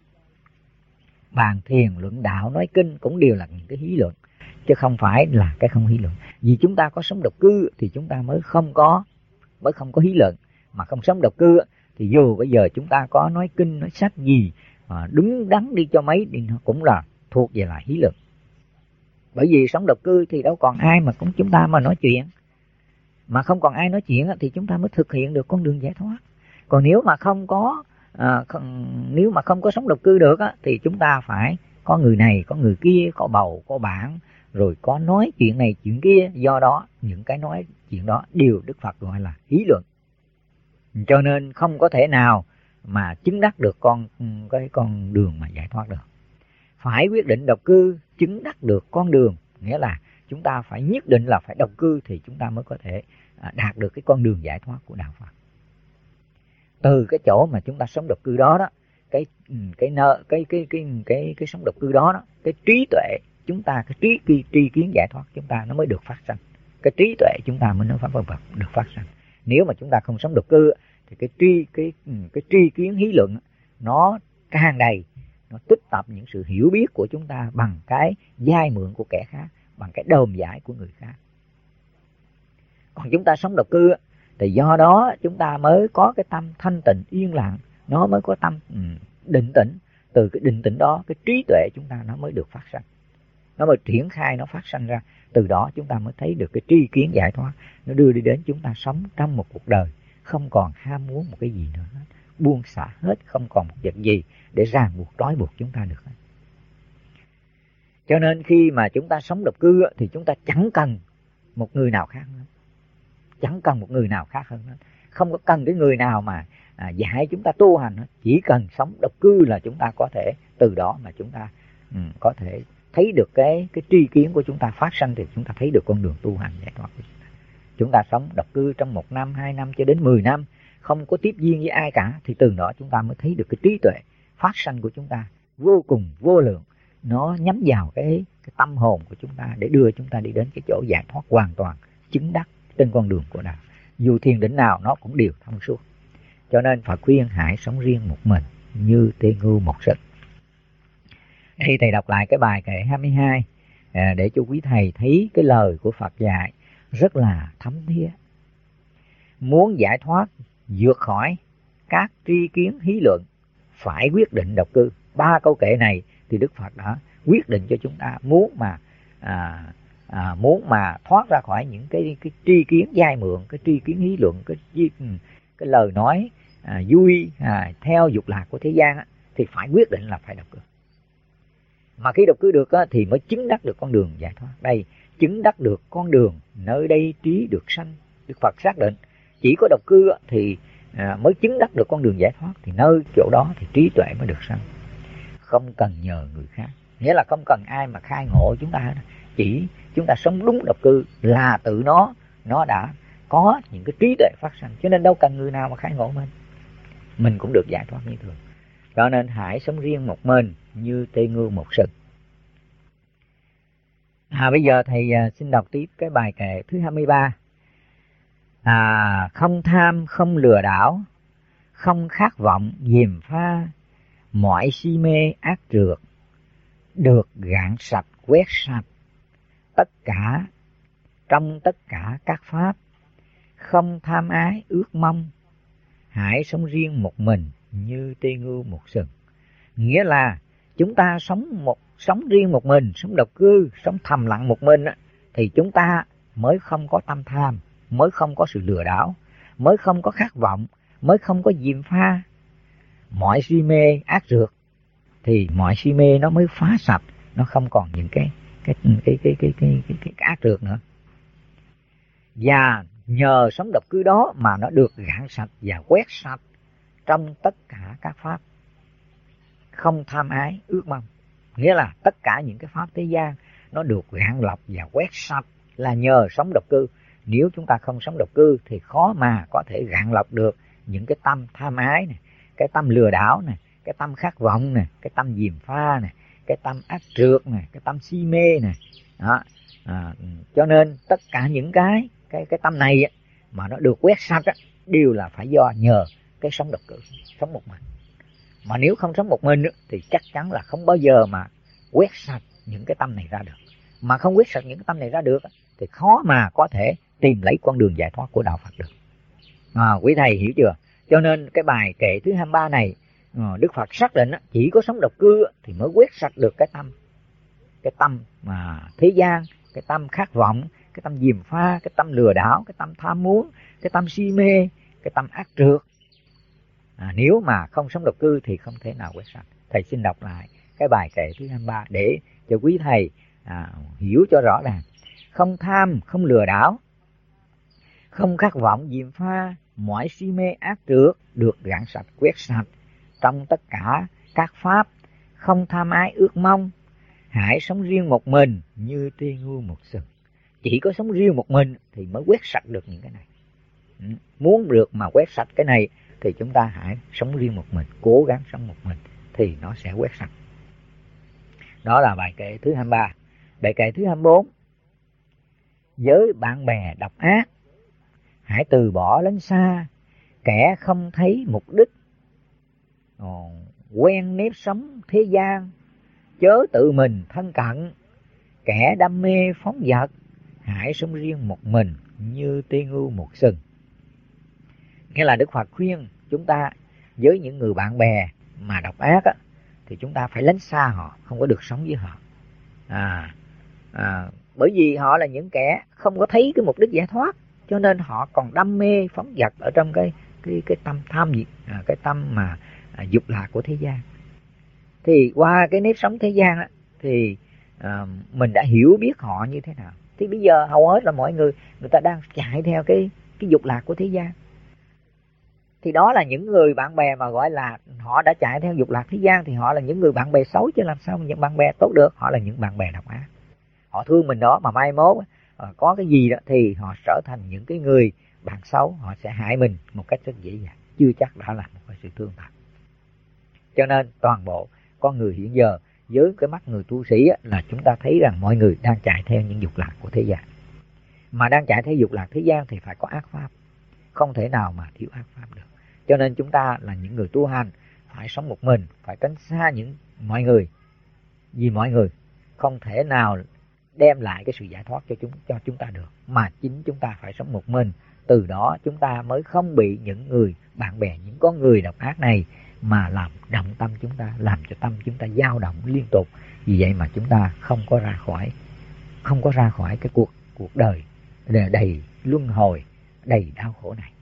Speaker 1: Bàn thiền luận đạo nói kinh cũng đều là những cái hí luận, chứ không phải là cái không hí luận. Vì chúng ta có sống độc cư thì chúng ta mới không có mới không có hí luận. Mà không sống độc cư thì dù bây giờ chúng ta có nói kinh nói sách gì à, đúng đắn đi cho mấy thì cũng là thuộc về là hí luận. Bởi vì sống độc cư thì đâu còn ai mà cũng chúng ta mà nói chuyện, mà không còn ai nói chuyện thì chúng ta mới thực hiện được con đường giải thoát. Còn nếu mà không có à, không, nếu mà không có sống độc cư được á, thì chúng ta phải có người này có người kia, có bầu có bạn, rồi có nói chuyện này chuyện kia. Do đó những cái nói chuyện đó đều Đức Phật gọi là hí luận. Cho nên không có thể nào mà chứng đắc được con cái con đường mà giải thoát được. Phải quyết định độc cư chứng đắc được con đường, nghĩa là chúng ta phải nhất định là phải độc cư thì chúng ta mới có thể đạt được cái con đường giải thoát của đạo Phật. Từ cái chỗ mà chúng ta sống độc cư đó đó, cái cái nợ cái cái cái cái cái, cái sống độc cư đó đó, cái trí tuệ chúng ta, cái trí tri, tri kiến giải thoát chúng ta nó mới được phát sinh. Cái trí tuệ chúng ta mới nó phát được phát sinh. Nếu mà chúng ta không sống độc cư thì cái tri cái cái tri kiến hí luận nó tràn đầy, nó tích tập những sự hiểu biết của chúng ta bằng cái vay mượn của kẻ khác, bằng cái đồm giải của người khác. Còn chúng ta sống độc cư thì do đó chúng ta mới có cái tâm thanh tịnh yên lặng, nó mới có tâm định tĩnh. Từ cái định tĩnh đó, cái trí tuệ chúng ta nó mới được phát sinh, nó mới triển khai, nó phát sinh ra. Từ đó chúng ta mới thấy được cái tri kiến giải thoát, nó đưa đi đến chúng ta sống trong một cuộc đời không còn ham muốn một cái gì nữa hết, buông xả hết, không còn một vật gì để ràng buộc trói buộc chúng ta được hết. Cho nên khi mà chúng ta sống độc cư thì chúng ta chẳng cần một người nào khác nữa, chẳng cần một người nào khác hơn hết, không có cần cái người nào mà à, dạy chúng ta tu hành hết. Chỉ cần sống độc cư là chúng ta có thể từ đó mà chúng ta ừ, có thể thấy được cái cái tri kiến của chúng ta phát sinh, thì chúng ta thấy được con đường tu hành giải thoát của chúng ta. Chúng ta sống độc cư trong một năm, hai năm cho đến mười năm, không có tiếp duyên với ai cả, thì từ đó chúng ta mới thấy được cái trí tuệ phát sinh của chúng ta vô cùng vô lượng. Nó nhắm vào cái, cái tâm hồn của chúng ta để đưa chúng ta đi đến cái chỗ giải thoát hoàn toàn, chứng đắc trên con đường của đạo. Dù thiền định nào nó cũng đều thông suốt. Cho nên Phật khuyên hãy sống riêng một mình như tê ngưu một sức. Đây thầy đọc lại cái bài kệ hai mươi hai để cho quý thầy thấy cái lời của Phật dạy rất là thấm thía. Muốn giải thoát, vượt khỏi các tri kiến hí luận, phải quyết định độc cư. Ba câu kệ này thì Đức Phật đã quyết định cho chúng ta muốn mà à, à, muốn mà thoát ra khỏi những cái cái tri kiến dai mượn, cái tri kiến hí luận, cái cái lời nói à, vui à, theo dục lạc của thế gian á, thì phải quyết định là phải độc cư. Mà khi độc cư được á, thì mới chứng đắc được con đường giải thoát. Đây, chứng đắc được con đường, nơi đây trí được sanh. Đức Phật xác định chỉ có độc cư á, thì à, mới chứng đắc được con đường giải thoát, thì nơi chỗ đó thì trí tuệ mới được sanh. Không cần nhờ người khác, nghĩa là không cần ai mà khai ngộ chúng ta hết. Chỉ chúng ta sống đúng độc cư là tự nó nó đã có những cái trí tuệ phát sinh, cho nên đâu cần người nào mà khai ngộ mình, mình cũng được giải thoát như thường. Cho nên hãy sống riêng một mình như tê ngưu một sừng. À, bây giờ thầy à, xin đọc tiếp cái bài kệ thứ hai mươi ba. À, không tham, không lừa đảo, không khát vọng gièm pha, mọi si mê ác trượt, được gạn sạch quét sạch, tất cả trong tất cả các pháp, không tham ái ước mong, hãy sống riêng một mình như tê ngưu một sừng. Nghĩa là chúng ta sống một sống riêng một mình, sống độc cư, sống thầm lặng một mình á, thì chúng ta mới không có tâm tham, mới không có sự lừa đảo, mới không có khát vọng, mới không có diệm pha. Mọi si mê ác trượt thì mọi si mê nó mới phá sạch, nó không còn những cái cái cái cái cái cái cái, cái, cái ác trượt nữa. Và nhờ sống độc cư đó mà nó được gạn sạch và quét sạch trong tất cả các pháp, không tham ái ước mong. Nghĩa là tất cả những cái pháp thế gian nó được gạn lọc và quét sạch là nhờ sống độc cư. Nếu chúng ta không sống độc cư thì khó mà có thể gạn lọc được những cái tâm tham ái này, cái tâm lừa đảo này, cái tâm khát vọng này, cái tâm gièm pha này, cái tâm ác trược này, cái tâm si mê này. Đó. À, cho nên tất cả những cái cái cái tâm này mà nó được quét sạch đều là phải do nhờ cái sống độc cư, sống một mình. Mà nếu không sống một mình thì chắc chắn là không bao giờ mà quét sạch những cái tâm này ra được. Mà không quét sạch những cái tâm này ra được thì khó mà có thể tìm lấy con đường giải thoát của đạo Phật được. À, quý thầy hiểu chưa? Cho nên cái bài kệ thứ hai mươi ba này, Đức Phật xác định chỉ có sống độc cư thì mới quét sạch được cái tâm, cái tâm mà thế gian, cái tâm khát vọng, cái tâm gièm pha, cái tâm lừa đảo, cái tâm tham muốn, cái tâm si mê, cái tâm ác trược. À, nếu mà không sống độc cư thì không thể nào quét sạch. Thầy xin đọc lại cái bài kệ thứ hai mươi ba để cho quý thầy à, hiểu cho rõ ràng. Không tham, không lừa đảo, không khát vọng diệm pha, mọi si mê ác trược được gạn sạch quét sạch trong tất cả các pháp, không tham ái ước mong, hãy sống riêng một mình như tê ngu một sừng. Chỉ có sống riêng một mình thì mới quét sạch được những cái này. Muốn được mà quét sạch cái này thì chúng ta hãy sống riêng một mình, cố gắng sống một mình thì nó sẽ quét sạch. Đó là bài kệ thứ hai mươi ba. Bài kệ thứ hai mươi bốn. Với bạn bè độc ác, hãy từ bỏ lánh xa, kẻ không thấy mục đích, Ồ, quen nếp sống thế gian, chớ tự mình thân cận, kẻ đam mê phóng dật, hãy sống riêng một mình như tê ngu một sừng. Nghĩa là Đức Phật khuyên chúng ta với những người bạn bè mà độc ác á, thì chúng ta phải lánh xa họ, không có được sống với họ. À, à, bởi vì họ là những kẻ không có thấy cái mục đích giải thoát, cho nên họ còn đam mê phóng dật ở trong cái cái cái tâm tham gì, à, cái tâm mà à, dục lạc của thế gian. Thì qua cái nếp sống thế gian á, thì à, mình đã hiểu biết họ như thế nào. Thì bây giờ hầu hết là mọi người người ta đang chạy theo cái cái dục lạc của thế gian. Thì đó là những người bạn bè mà gọi là họ đã chạy theo dục lạc thế gian, thì họ là những người bạn bè xấu, chứ làm sao mà những bạn bè tốt được. Họ là những bạn bè độc ác. Họ thương mình đó, mà mai mốt có cái gì đó thì họ trở thành những cái người bạn xấu, họ sẽ hại mình một cách rất dễ dàng, chưa chắc đã là một cái sự thương thật. Cho nên toàn bộ con người hiện giờ với cái mắt người tu sĩ là chúng ta thấy rằng mọi người đang chạy theo những dục lạc của thế gian. Mà đang chạy theo dục lạc thế gian thì phải có ác pháp, không thể nào mà thiếu ác pháp được. Cho nên chúng ta là những người tu hành phải sống một mình, phải tránh xa những mọi người, vì mọi người không thể nào đem lại cái sự giải thoát cho chúng cho chúng ta được, mà chính chúng ta phải sống một mình. Từ đó chúng ta mới không bị những người bạn bè, những con người độc ác này mà làm động tâm chúng ta, làm cho tâm chúng ta dao động liên tục. Vì vậy mà chúng ta không có ra khỏi không có ra khỏi cái cuộc cuộc đời đầy luân hồi, đầy đau khổ này.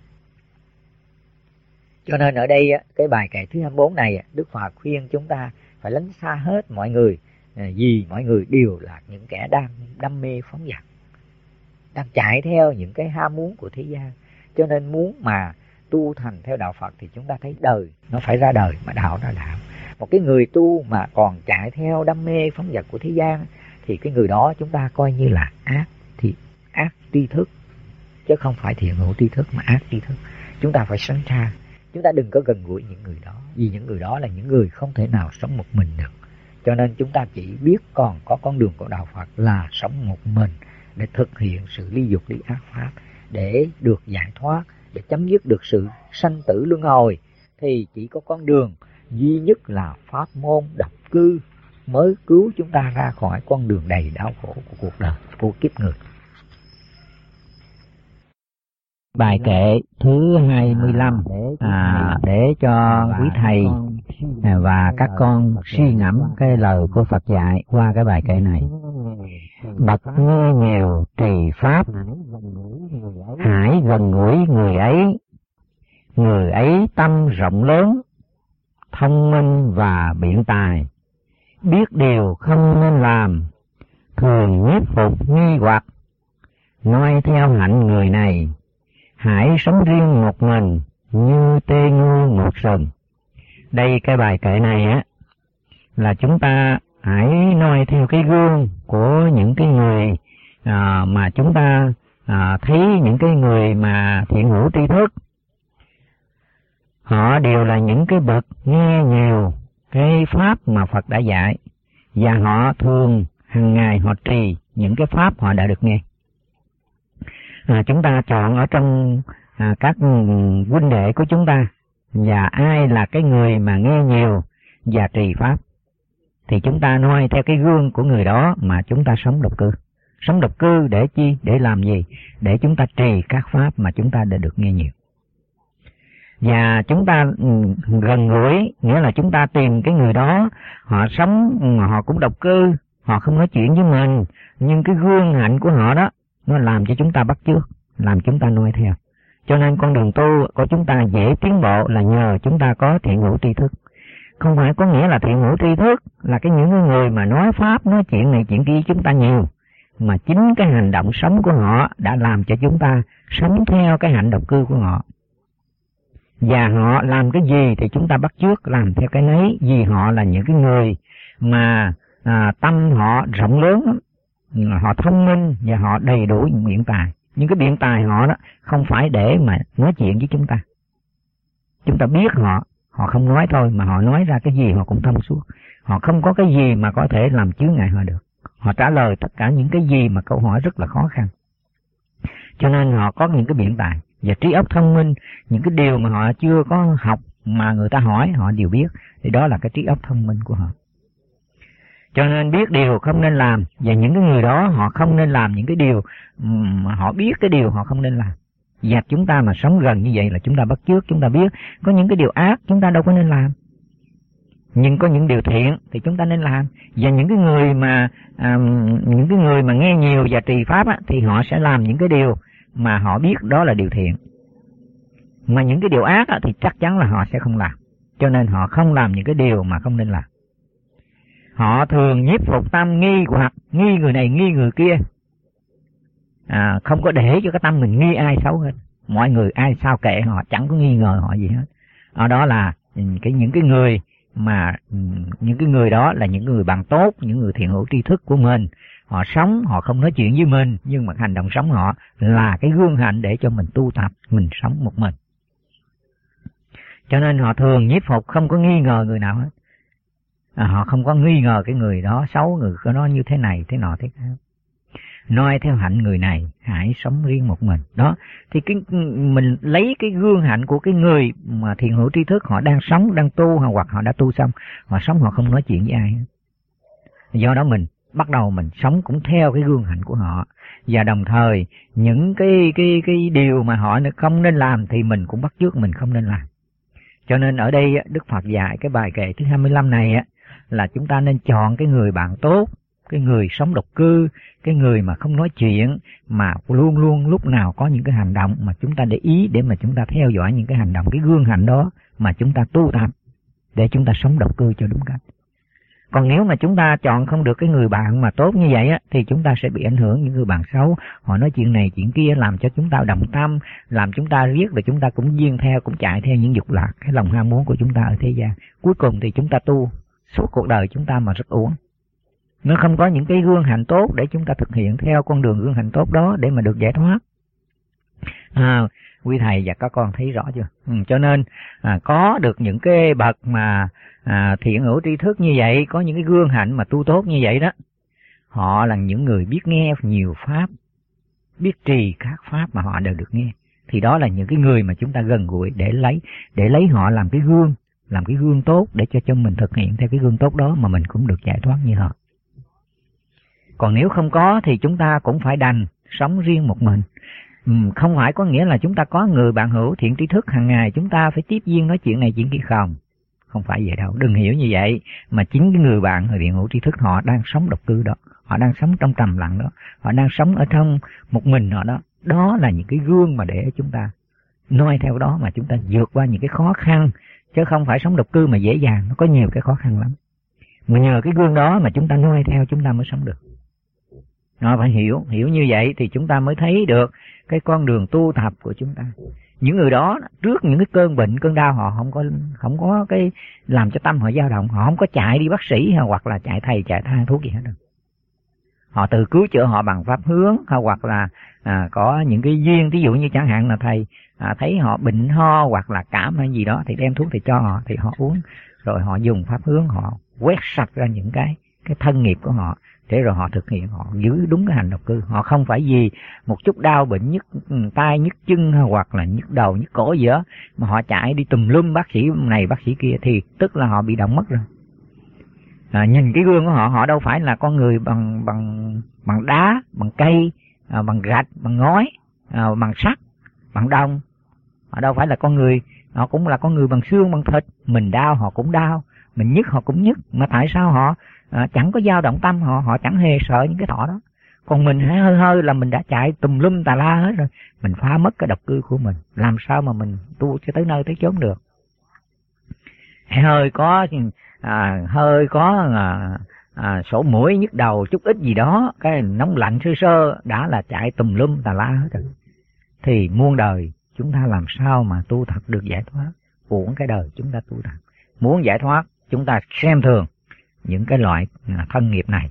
Speaker 1: Cho nên ở đây cái bài kệ thứ hai mươi bốn này, Đức Phật khuyên chúng ta phải lánh xa hết mọi người, vì mọi người đều là những kẻ đang đam mê phóng dật, đang chạy theo những cái ham muốn của thế gian. Cho nên muốn mà tu thành theo đạo Phật thì chúng ta thấy đời nó phải ra đời, mà đạo ra đạo. Một cái người tu mà còn chạy theo đam mê phóng dật của thế gian thì cái người đó chúng ta coi như là ác, thì ác tri thức, chứ không phải thiện hữu tri thức mà ác tri thức. Chúng ta phải tránh xa, chúng ta đừng có gần gũi những người đó, vì những người đó là những người không thể nào sống một mình được. Cho nên chúng ta chỉ biết còn có con đường của đạo Phật là sống một mình để thực hiện sự ly dục ly ác pháp, để được giải thoát, để chấm dứt được sự sanh tử luân hồi. Thì chỉ có con đường duy nhất là pháp môn độc cư mới cứu chúng ta ra khỏi con đường đầy đau khổ của cuộc đời, của kiếp người.
Speaker 2: Bài kệ thứ hai mươi lăm à, để cho quý thầy và các con suy ngẫm cái lời của Phật dạy qua cái bài kệ này. Bậc nghe nhiều trì pháp, hãy gần gũi người ấy. Người ấy tâm rộng lớn, thông minh và biện tài, biết điều không nên làm, thường nhiếp phục nghi hoặc, noi theo hạnh người này, hãy sống riêng một mình như tê ngu một sừng. Đây cái bài kệ này á là chúng ta hãy noi theo cái gương của những cái người à, mà chúng ta à, thấy những cái người mà thiện hữu tri thức. Họ đều là những cái bậc nghe nhiều cái pháp mà Phật đã dạy, và họ thường hàng ngày họ trì những cái pháp họ đã được nghe. À, chúng ta chọn ở trong à, các huynh đệ của chúng ta, và ai là cái người mà nghe nhiều và trì pháp, thì chúng ta noi theo cái gương của người đó mà chúng ta sống độc cư. Sống độc cư để chi? Để làm gì? Để chúng ta trì các pháp mà chúng ta đã được nghe nhiều. Và chúng ta gần gũi, nghĩa là chúng ta tìm cái người đó, họ sống, họ cũng độc cư, họ không nói chuyện với mình, nhưng cái gương hạnh của họ đó, nó làm cho chúng ta bắt chước, làm chúng ta noi theo. Cho nên con đường tu của chúng ta dễ tiến bộ là nhờ chúng ta có thiện hữu tri thức. Không phải có nghĩa là thiện hữu tri thức là cái những người mà nói pháp, nói chuyện này chuyện kia chúng ta nhiều, mà chính cái hành động sống của họ đã làm cho chúng ta sống theo cái hạnh độc cư của họ. Và họ làm cái gì thì chúng ta bắt chước làm theo cái nấy, vì họ là những cái người mà à, tâm họ rộng lớn, họ thông minh và họ đầy đủ những biện tài. Nhưng cái biện tài họ đó không phải để mà nói chuyện với chúng ta. Chúng ta biết họ, họ không nói thôi mà họ nói ra cái gì họ cũng thông suốt. Họ không có cái gì mà có thể làm chướng ngại họ được. Họ trả lời tất cả những cái gì mà câu hỏi rất là khó khăn. Cho nên họ có những cái biện tài và trí óc thông minh, những cái điều mà họ chưa có học mà người ta hỏi họ đều biết, thì đó là cái trí óc thông minh của họ. Cho nên biết điều không nên làm, và những cái người đó họ không nên làm những cái điều mà họ biết cái điều họ không nên làm. Và chúng ta mà sống gần như vậy là chúng ta bắt chước, chúng ta biết có những cái điều ác chúng ta đâu có nên làm, nhưng có những điều thiện thì chúng ta nên làm. Và những cái người mà à, những cái người mà nghe nhiều và trì pháp á, thì họ sẽ làm những cái điều mà họ biết đó là điều thiện. Mà những cái điều ác á, thì chắc chắn là họ sẽ không làm. Cho nên họ không làm những cái điều mà không nên làm. Họ thường nhiếp phục tâm nghi hoặc nghi người này nghi người kia, à, không có để cho cái tâm mình nghi ai xấu hết. Mọi người ai sao kệ họ, chẳng có nghi ngờ họ gì hết. Ở đó là cái những cái người mà những cái người đó là những người bạn tốt, những người thiện hữu tri thức của mình. Họ sống, họ không nói chuyện với mình, nhưng mà hành động sống họ là cái gương hạnh để cho mình tu tập, mình sống một mình. Cho nên họ thường nhiếp phục, không có nghi ngờ người nào hết. À, họ không có nghi ngờ cái người đó xấu, người đó như thế này, thế nọ, thế khác. Noi theo hạnh người này, hãy sống riêng một mình. Đó, thì cái mình lấy cái gương hạnh của cái người mà thiện hữu tri thức, họ đang sống, đang tu, hoặc họ đã tu xong, họ sống họ không nói chuyện với ai hết. Do đó mình bắt đầu mình sống cũng theo cái gương hạnh của họ, và đồng thời những cái cái cái điều mà họ không nên làm thì mình cũng bắt chước mình không nên làm. Cho nên ở đây Đức Phật dạy cái bài kệ thứ hai mươi lăm này á, là chúng ta nên chọn cái người bạn tốt, cái người sống độc cư, cái người mà không nói chuyện, mà luôn luôn lúc nào có những cái hành động mà chúng ta để ý, để mà chúng ta theo dõi những cái hành động, cái gương hạnh đó mà chúng ta tu tập để chúng ta sống độc cư cho đúng cách. Còn nếu mà chúng ta chọn không được cái người bạn mà tốt như vậy á, thì chúng ta sẽ bị ảnh hưởng những người bạn xấu. Họ nói chuyện này chuyện kia làm cho chúng ta động tâm, làm chúng ta riết rồi chúng ta cũng duyên theo, cũng chạy theo những dục lạc, cái lòng ham muốn của chúng ta ở thế gian. Cuối cùng thì chúng ta tu suốt cuộc đời chúng ta mà rất uổng. Nó không có những cái gương hạnh tốt để chúng ta thực hiện theo con đường gương hạnh tốt đó để mà được giải thoát. À, quý thầy và các con thấy rõ chưa? Ừ, cho nên à, có được những cái bậc mà à, thiện hữu tri thức như vậy, có những cái gương hạnh mà tu tốt như vậy đó, họ là những người biết nghe nhiều pháp, biết trì các pháp mà họ đều được nghe. Thì đó là những cái người mà chúng ta gần gũi để lấy để lấy họ làm cái gương, làm cái gương tốt để cho cho mình thực hiện theo cái gương tốt đó mà mình cũng được giải thoát như họ. Còn nếu không có thì chúng ta cũng phải đành sống riêng một mình. Ừ, không phải có nghĩa là chúng ta có người bạn hữu thiện tri thức hàng ngày chúng ta phải tiếp duyên nói chuyện này chuyện kia, không. Không phải vậy đâu, đừng hiểu như vậy. Mà chính cái người bạn, người thiện hữu tri thức họ đang sống độc cư đó, họ đang sống trong trầm lặng đó, họ đang sống ở trong một mình họ đó. Đó là những cái gương mà để chúng ta noi theo đó mà chúng ta vượt qua những cái khó khăn. Chứ không phải sống độc cư mà dễ dàng, nó có nhiều cái khó khăn lắm. Mà nhờ cái gương đó mà chúng ta noi theo chúng ta mới sống được. Nó phải hiểu, hiểu như vậy thì chúng ta mới thấy được cái con đường tu tập của chúng ta. Những người đó trước những cái cơn bệnh, cơn đau họ không có không có cái làm cho tâm họ dao động, họ không có chạy đi bác sĩ hoặc là chạy thầy chạy thang thuốc gì hết đâu. Họ tự cứu chữa họ bằng pháp hướng, hoặc là à, có những cái duyên, ví dụ như chẳng hạn là thầy à, thấy họ bệnh ho hoặc là cảm hay gì đó thì đem thuốc thì cho họ, thì họ uống, rồi họ dùng pháp hướng, họ quét sạch ra những cái cái thân nghiệp của họ, để rồi họ thực hiện, họ giữ đúng cái hành độc cư. Họ không phải vì một chút đau bệnh nhức tay nhức chân hoặc là nhức đầu nhức cổ gì đó mà họ chạy đi tùm lum bác sĩ này bác sĩ kia, thì tức là họ bị động mất rồi. À, nhìn cái gương của họ, họ đâu phải là con người bằng bằng bằng đá, bằng cây, à, bằng gạch, bằng ngói, à, bằng sắt, bằng đồng. Họ đâu phải là con người, họ cũng là con người bằng xương, bằng thịt. Mình đau họ cũng đau, mình nhức họ cũng nhức. Mà tại sao họ à, chẳng có dao động tâm, họ họ chẳng hề sợ những cái thọ đó. Còn mình hãy hơi hơi là mình đã chạy tùm lum tà la hết rồi, mình phá mất cái độc cư của mình. Làm sao mà mình tu cho tới nơi tới chốn được? Hơi có à, hơi có à, à, sổ mũi nhức đầu chút ít gì đó, cái nóng lạnh sơ sơ đã là chạy tùm lum tà la hết rồi. Thì muôn đời chúng ta làm sao mà tu tập được giải thoát? Uổng cái đời chúng ta tu tập. Muốn giải thoát chúng ta xem thường những cái loại thân nghiệp này.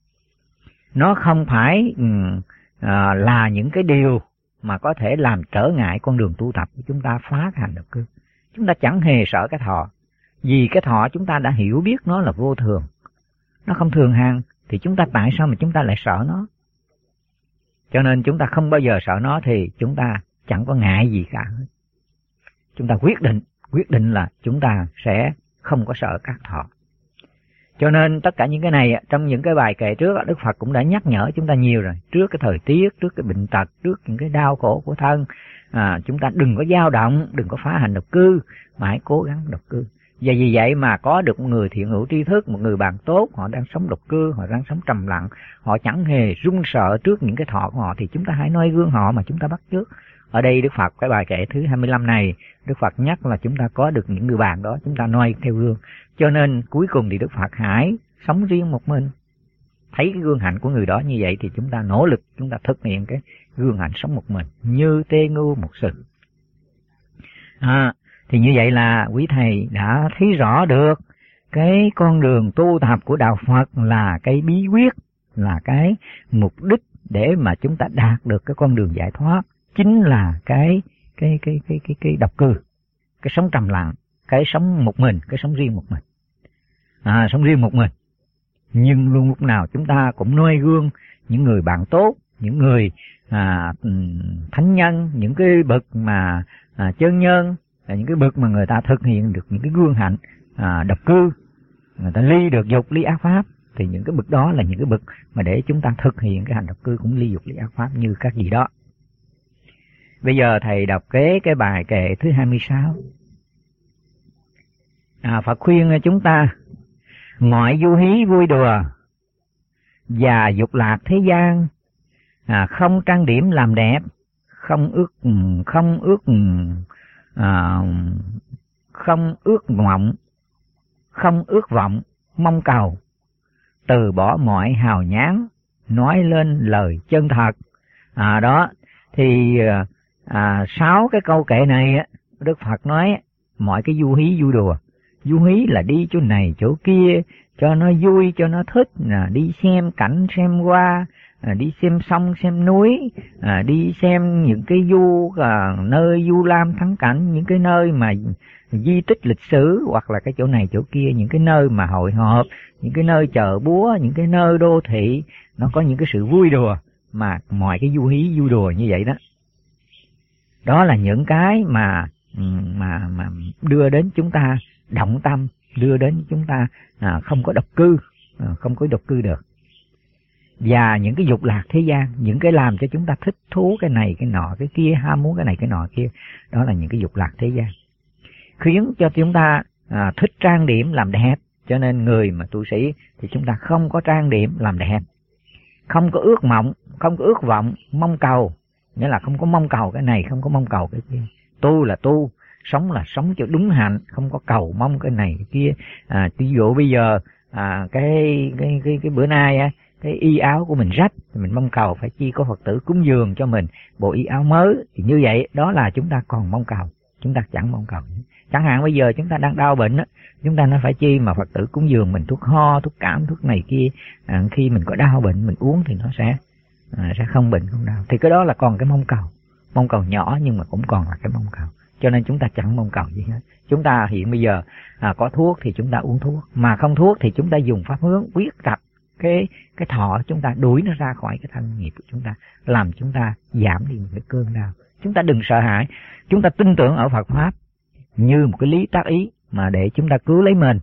Speaker 2: Nó không phải à, là những cái điều mà có thể làm trở ngại con đường tu tập của chúng ta phá cái hành độc cư. Chúng ta chẳng hề sợ cái thọ, vì cái thọ chúng ta đã hiểu biết nó là vô thường, nó không thường hằng, thì chúng ta tại sao mà chúng ta lại sợ nó? Cho nên chúng ta không bao giờ sợ nó, thì chúng ta chẳng có ngại gì cả. Chúng ta quyết định, quyết định là chúng ta sẽ không có sợ các thọ. Cho nên tất cả những cái này trong những cái bài kệ trước Đức Phật cũng đã nhắc nhở chúng ta nhiều rồi. Trước cái thời tiết, trước cái bệnh tật, trước những cái đau khổ của thân, à, chúng ta đừng có dao động, đừng có phá hành độc cư, mà hãy cố gắng độc cư. Và vì vậy mà có được một người thiện hữu tri thức, một người bạn tốt, họ đang sống độc cư, họ đang sống trầm lặng, họ chẳng hề run sợ trước những cái thọ của họ, thì chúng ta hãy noi gương họ mà chúng ta bắt chước. Ở đây Đức Phật, cái bài kệ thứ hai mươi lăm này, Đức Phật nhắc là chúng ta có được những người bạn đó, chúng ta noi theo gương. Cho nên cuối cùng thì Đức Phật hãy sống riêng một mình. Thấy cái gương hạnh của người đó như vậy thì chúng ta nỗ lực, chúng ta thực hiện cái gương hạnh sống một mình, như tê ngưu một sự. À, thì như vậy là quý thầy đã thấy rõ được cái con đường tu tập của Đạo Phật là cái bí quyết, là cái mục đích để mà chúng ta đạt được cái con đường giải thoát, chính là cái cái cái cái cái cái độc cư, cái sống trầm lặng, cái sống một mình, cái sống riêng một mình. À, sống riêng một mình. Nhưng luôn lúc nào chúng ta cũng noi gương những người bạn tốt, những người à, thánh nhân, những cái bậc mà à, chân nhân, là những cái bậc mà người ta thực hiện được những cái gương hạnh à, độc cư, người ta ly được dục ly ác pháp, thì những cái bậc đó là những cái bậc mà để chúng ta thực hiện cái hành độc cư cũng ly dục ly ác pháp như các vị đó. Bây giờ thầy đọc kế cái bài kệ thứ hai mươi sáu. À, Phật khuyên chúng ta mọi du hí vui đùa và dục lạc thế gian, à, không trang điểm làm đẹp, không ước không ước à, không ước mộng, không ước vọng mong cầu, từ bỏ mọi hào nhoáng, nói lên lời chân thật. À, đó thì à, sáu cái câu kệ này á, Đức Phật nói mọi cái du hí vui đùa. Du hí là đi chỗ này chỗ kia cho nó vui, cho nó thích, à, đi xem cảnh xem hoa, à, đi xem sông xem núi, à, đi xem những cái du à, nơi du lam thắng cảnh, những cái nơi mà di tích lịch sử, hoặc là cái chỗ này chỗ kia, những cái nơi mà hội họp, những cái nơi chợ búa, những cái nơi đô thị, nó có những cái sự vui đùa, mà mọi cái du hí vui đùa như vậy đó. Đó là những cái mà mà mà đưa đến chúng ta động tâm, đưa đến chúng ta à, không có độc cư, à, không có độc cư được. Và những cái dục lạc thế gian, những cái làm cho chúng ta thích thú cái này cái nọ cái kia, ham muốn cái này cái nọ kia, đó là những cái dục lạc thế gian, khiến cho chúng ta à, thích trang điểm làm đẹp. Cho nên người mà tu sĩ thì chúng ta không có trang điểm làm đẹp, không có ước mộng, không có ước vọng mong cầu, nghĩa là không có mong cầu cái này, không có mong cầu cái kia. Tu là tu, sống là sống cho đúng hạnh, không có cầu mong cái này cái kia. À, ví dụ bây giờ à, cái, cái cái cái bữa nay á, cái y áo của mình rách, mình mong cầu phải chi có Phật tử cúng dường cho mình bộ y áo mới, thì như vậy đó là chúng ta còn mong cầu, chúng ta chẳng mong cầu. Chẳng hạn bây giờ chúng ta đang đau bệnh á, chúng ta nó phải chi mà Phật tử cúng dường mình thuốc ho, thuốc cảm, thuốc này kia, à, khi mình có đau bệnh mình uống thì nó sẽ à, sẽ không bệnh không đau, thì cái đó là còn cái mong cầu, mong cầu nhỏ nhưng mà cũng còn là cái mong cầu. Cho nên chúng ta chẳng mong cầu gì hết. Chúng ta hiện bây giờ à, có thuốc thì chúng ta uống thuốc, mà không thuốc thì chúng ta dùng pháp hướng quyết tập cái cái thọ chúng ta, đuổi nó ra khỏi cái thân nghiệp của chúng ta, làm chúng ta giảm đi một cái cơn đau. Chúng ta đừng sợ hãi, chúng ta tin tưởng ở Phật pháp như một cái lý tác ý mà để chúng ta cứu lấy mình.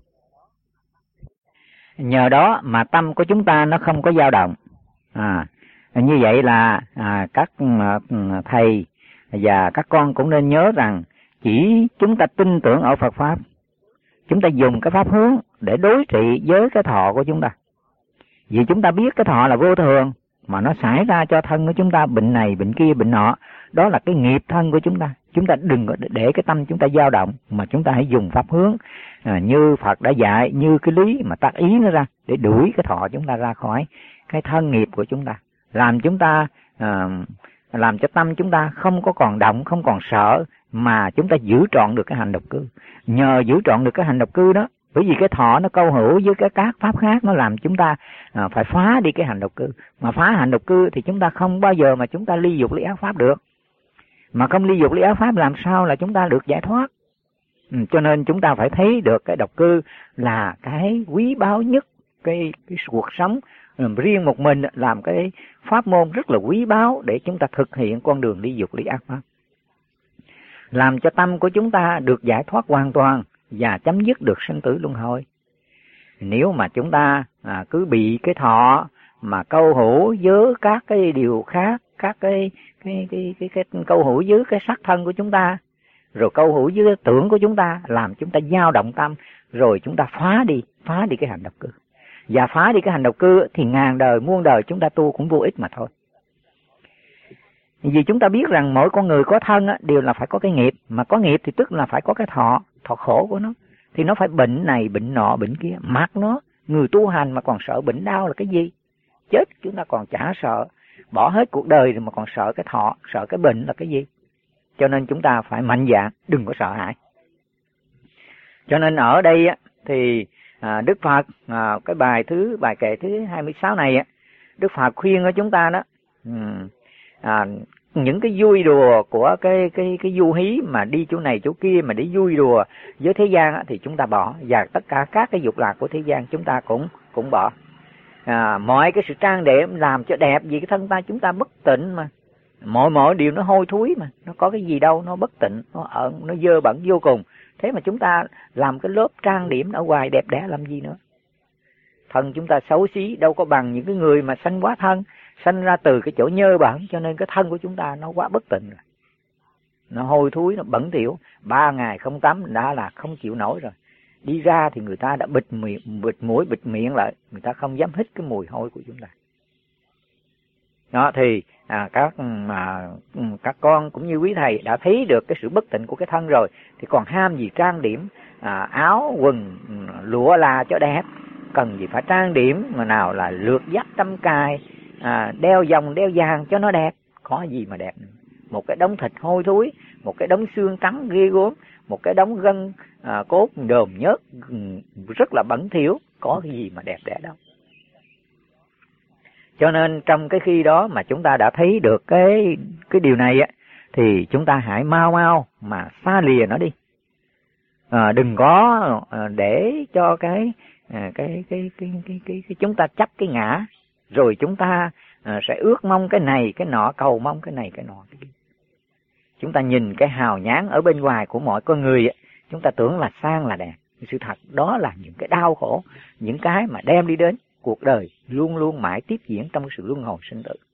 Speaker 2: Nhờ đó mà tâm của chúng ta nó không có dao động. À, như vậy là à, các thầy và các con cũng nên nhớ rằng chỉ chúng ta tin tưởng ở Phật pháp, chúng ta dùng cái pháp hướng để đối trị với cái thọ của chúng ta. Vì chúng ta biết cái thọ là vô thường, mà nó xảy ra cho thân của chúng ta bệnh này, bệnh kia, bệnh nọ, đó là cái nghiệp thân của chúng ta. Chúng ta đừng để cái tâm chúng ta dao động, mà chúng ta hãy dùng pháp hướng à, như Phật đã dạy, như cái lý mà tác ý nó ra, để đuổi cái thọ chúng ta ra khỏi cái thân nghiệp của chúng ta, làm chúng ta à, làm cho tâm chúng ta không có còn động, không còn sợ, mà chúng ta giữ trọn được cái hành độc cư. Nhờ giữ trọn được cái hành độc cư đó, bởi vì cái thọ nó câu hữu với cái các pháp khác, nó làm chúng ta à, phải phá đi cái hành độc cư. Mà phá hành độc cư thì chúng ta không bao giờ mà chúng ta ly dục ly ác pháp được. Mà không ly dục ly ác pháp làm sao là chúng ta được giải thoát. Ừ, cho nên chúng ta phải thấy được cái độc cư là cái quý báu nhất, cái, cái cuộc sống riêng một mình làm cái pháp môn rất là quý báu để chúng ta thực hiện con đường ly dục ly ác pháp, làm cho tâm của chúng ta được giải thoát hoàn toàn và chấm dứt được sinh tử luân hồi. Nếu mà chúng ta à, cứ bị cái thọ mà câu hữu với các cái điều khác, các cái cái cái cái, cái, cái câu hữu với cái sắc thân của chúng ta, rồi câu hữu với cái tưởng của chúng ta, làm chúng ta dao động tâm, rồi chúng ta phá đi, phá đi cái hành độc cư. Và phá đi cái hành độc cư thì ngàn đời muôn đời chúng ta tu cũng vô ích mà thôi. Vì chúng ta biết rằng mỗi con người có thân á, đều là phải có cái nghiệp, mà có nghiệp thì tức là phải có cái thọ, thọ khổ của nó. Thì nó phải bệnh này, bệnh nọ, bệnh kia. Mặc nó, người tu hành mà còn sợ bệnh đau là cái gì? Chết chúng ta còn chả sợ, bỏ hết cuộc đời rồi mà còn sợ cái thọ, sợ cái bệnh là cái gì? Cho nên chúng ta phải mạnh dạn, đừng có sợ hãi. Cho nên ở đây á, thì à, Đức Phật, à, cái bài thứ bài kệ thứ hai mươi sáu này á, Đức Phật khuyên ở chúng ta đó, um, à, những cái vui đùa của cái cái cái du hí mà đi chỗ này chỗ kia mà để vui đùa với thế gian á, thì chúng ta bỏ, và tất cả các cái dục lạc của thế gian chúng ta cũng cũng bỏ. À, mọi cái sự trang điểm làm cho đẹp, vì cái thân ta chúng ta bất tịnh mà, mọi mọi điều nó hôi thối mà, nó có cái gì đâu, nó bất tịnh, nó ở nó dơ bẩn vô cùng. Thế mà chúng ta làm cái lớp trang điểm ở ngoài đẹp đẽ làm gì nữa? Thân chúng ta xấu xí đâu có bằng những cái người mà sanh quá thân, sanh ra từ cái chỗ nhơ bẩn, cho nên cái thân của chúng ta nó quá bất tịnh rồi. Nó hôi thối, nó bẩn thỉu, ba ngày không tắm đã là không chịu nổi rồi. Đi ra thì người ta đã bịt miệng, bịt mũi, bịt miệng lại, người ta không dám hít cái mùi hôi của chúng ta. Đó thì à, các mà các con cũng như quý thầy đã thấy được cái sự bất tịnh của cái thân rồi, thì còn ham gì trang điểm à, áo quần lụa là cho đẹp, cần gì phải trang điểm mà nào là lược dắt trăm cài, à, đeo vòng đeo vàng cho nó đẹp, có gì mà đẹp nữa. Một cái đống thịt hôi thối, một cái đống xương trắng ghê gớm, một cái đống gân à, cốt đờm nhớt rất là bẩn thỉu, có cái gì mà đẹp đẽ đâu. Cho nên trong cái khi đó mà chúng ta đã thấy được cái cái điều này á, thì chúng ta hãy mau mau mà xa lìa nó đi. À, đừng có à, để cho cái, à, cái, cái, cái, cái, cái, cái chúng ta chấp cái ngã, rồi chúng ta à, sẽ ước mong cái này, cái nọ, cầu mong cái này, cái nọ. Cái kia. Chúng ta nhìn cái hào nhoáng ở bên ngoài của mọi con người á, chúng ta tưởng là sang là đẹp. Sự thật đó là những cái đau khổ, những cái mà đem đi đến cuộc đời luôn luôn mãi tiếp diễn trong sự luân hồi sinh tử.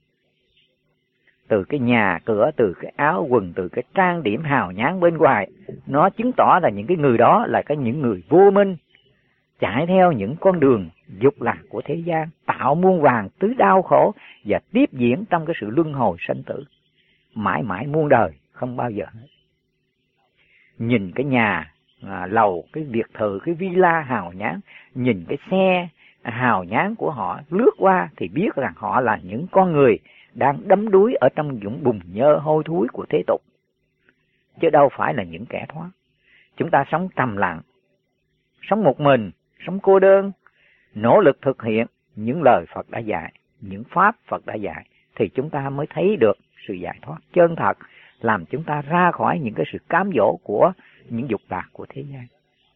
Speaker 2: Từ cái nhà cửa, từ cái áo quần, từ cái trang điểm hào nhoáng bên ngoài, nó chứng tỏ là những cái người đó là cái những người vô minh, chạy theo những con đường dục lạc của thế gian, tạo muôn vàn thứ đau khổ và tiếp diễn trong cái sự luân hồi sinh tử mãi mãi muôn đời không bao giờ hết. Nhìn cái nhà
Speaker 1: à, lầu, cái biệt thự, cái villa hào nhoáng, nhìn cái xe hào nhoáng của họ lướt qua thì biết rằng họ là những con người đang đắm đuối ở trong những bùn nhơ hôi thối của thế tục, chứ đâu phải là những kẻ thoát. Chúng ta sống trầm lặng, sống một mình, sống cô đơn, nỗ lực thực hiện những lời Phật đã dạy, những pháp Phật đã dạy, thì chúng ta mới thấy được sự giải thoát chân thật, làm chúng ta ra khỏi những cái sự cám dỗ của những dục lạc của thế gian.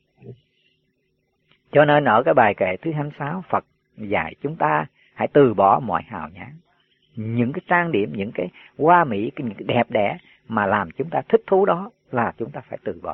Speaker 1: Cho nên ở cái bài kệ thứ hai mươi sáu, Phật dạy chúng ta hãy từ bỏ mọi hào nhoáng, những cái trang điểm, những cái hoa mỹ, những cái đẹp đẽ mà làm chúng ta thích thú, đó là chúng ta phải từ bỏ.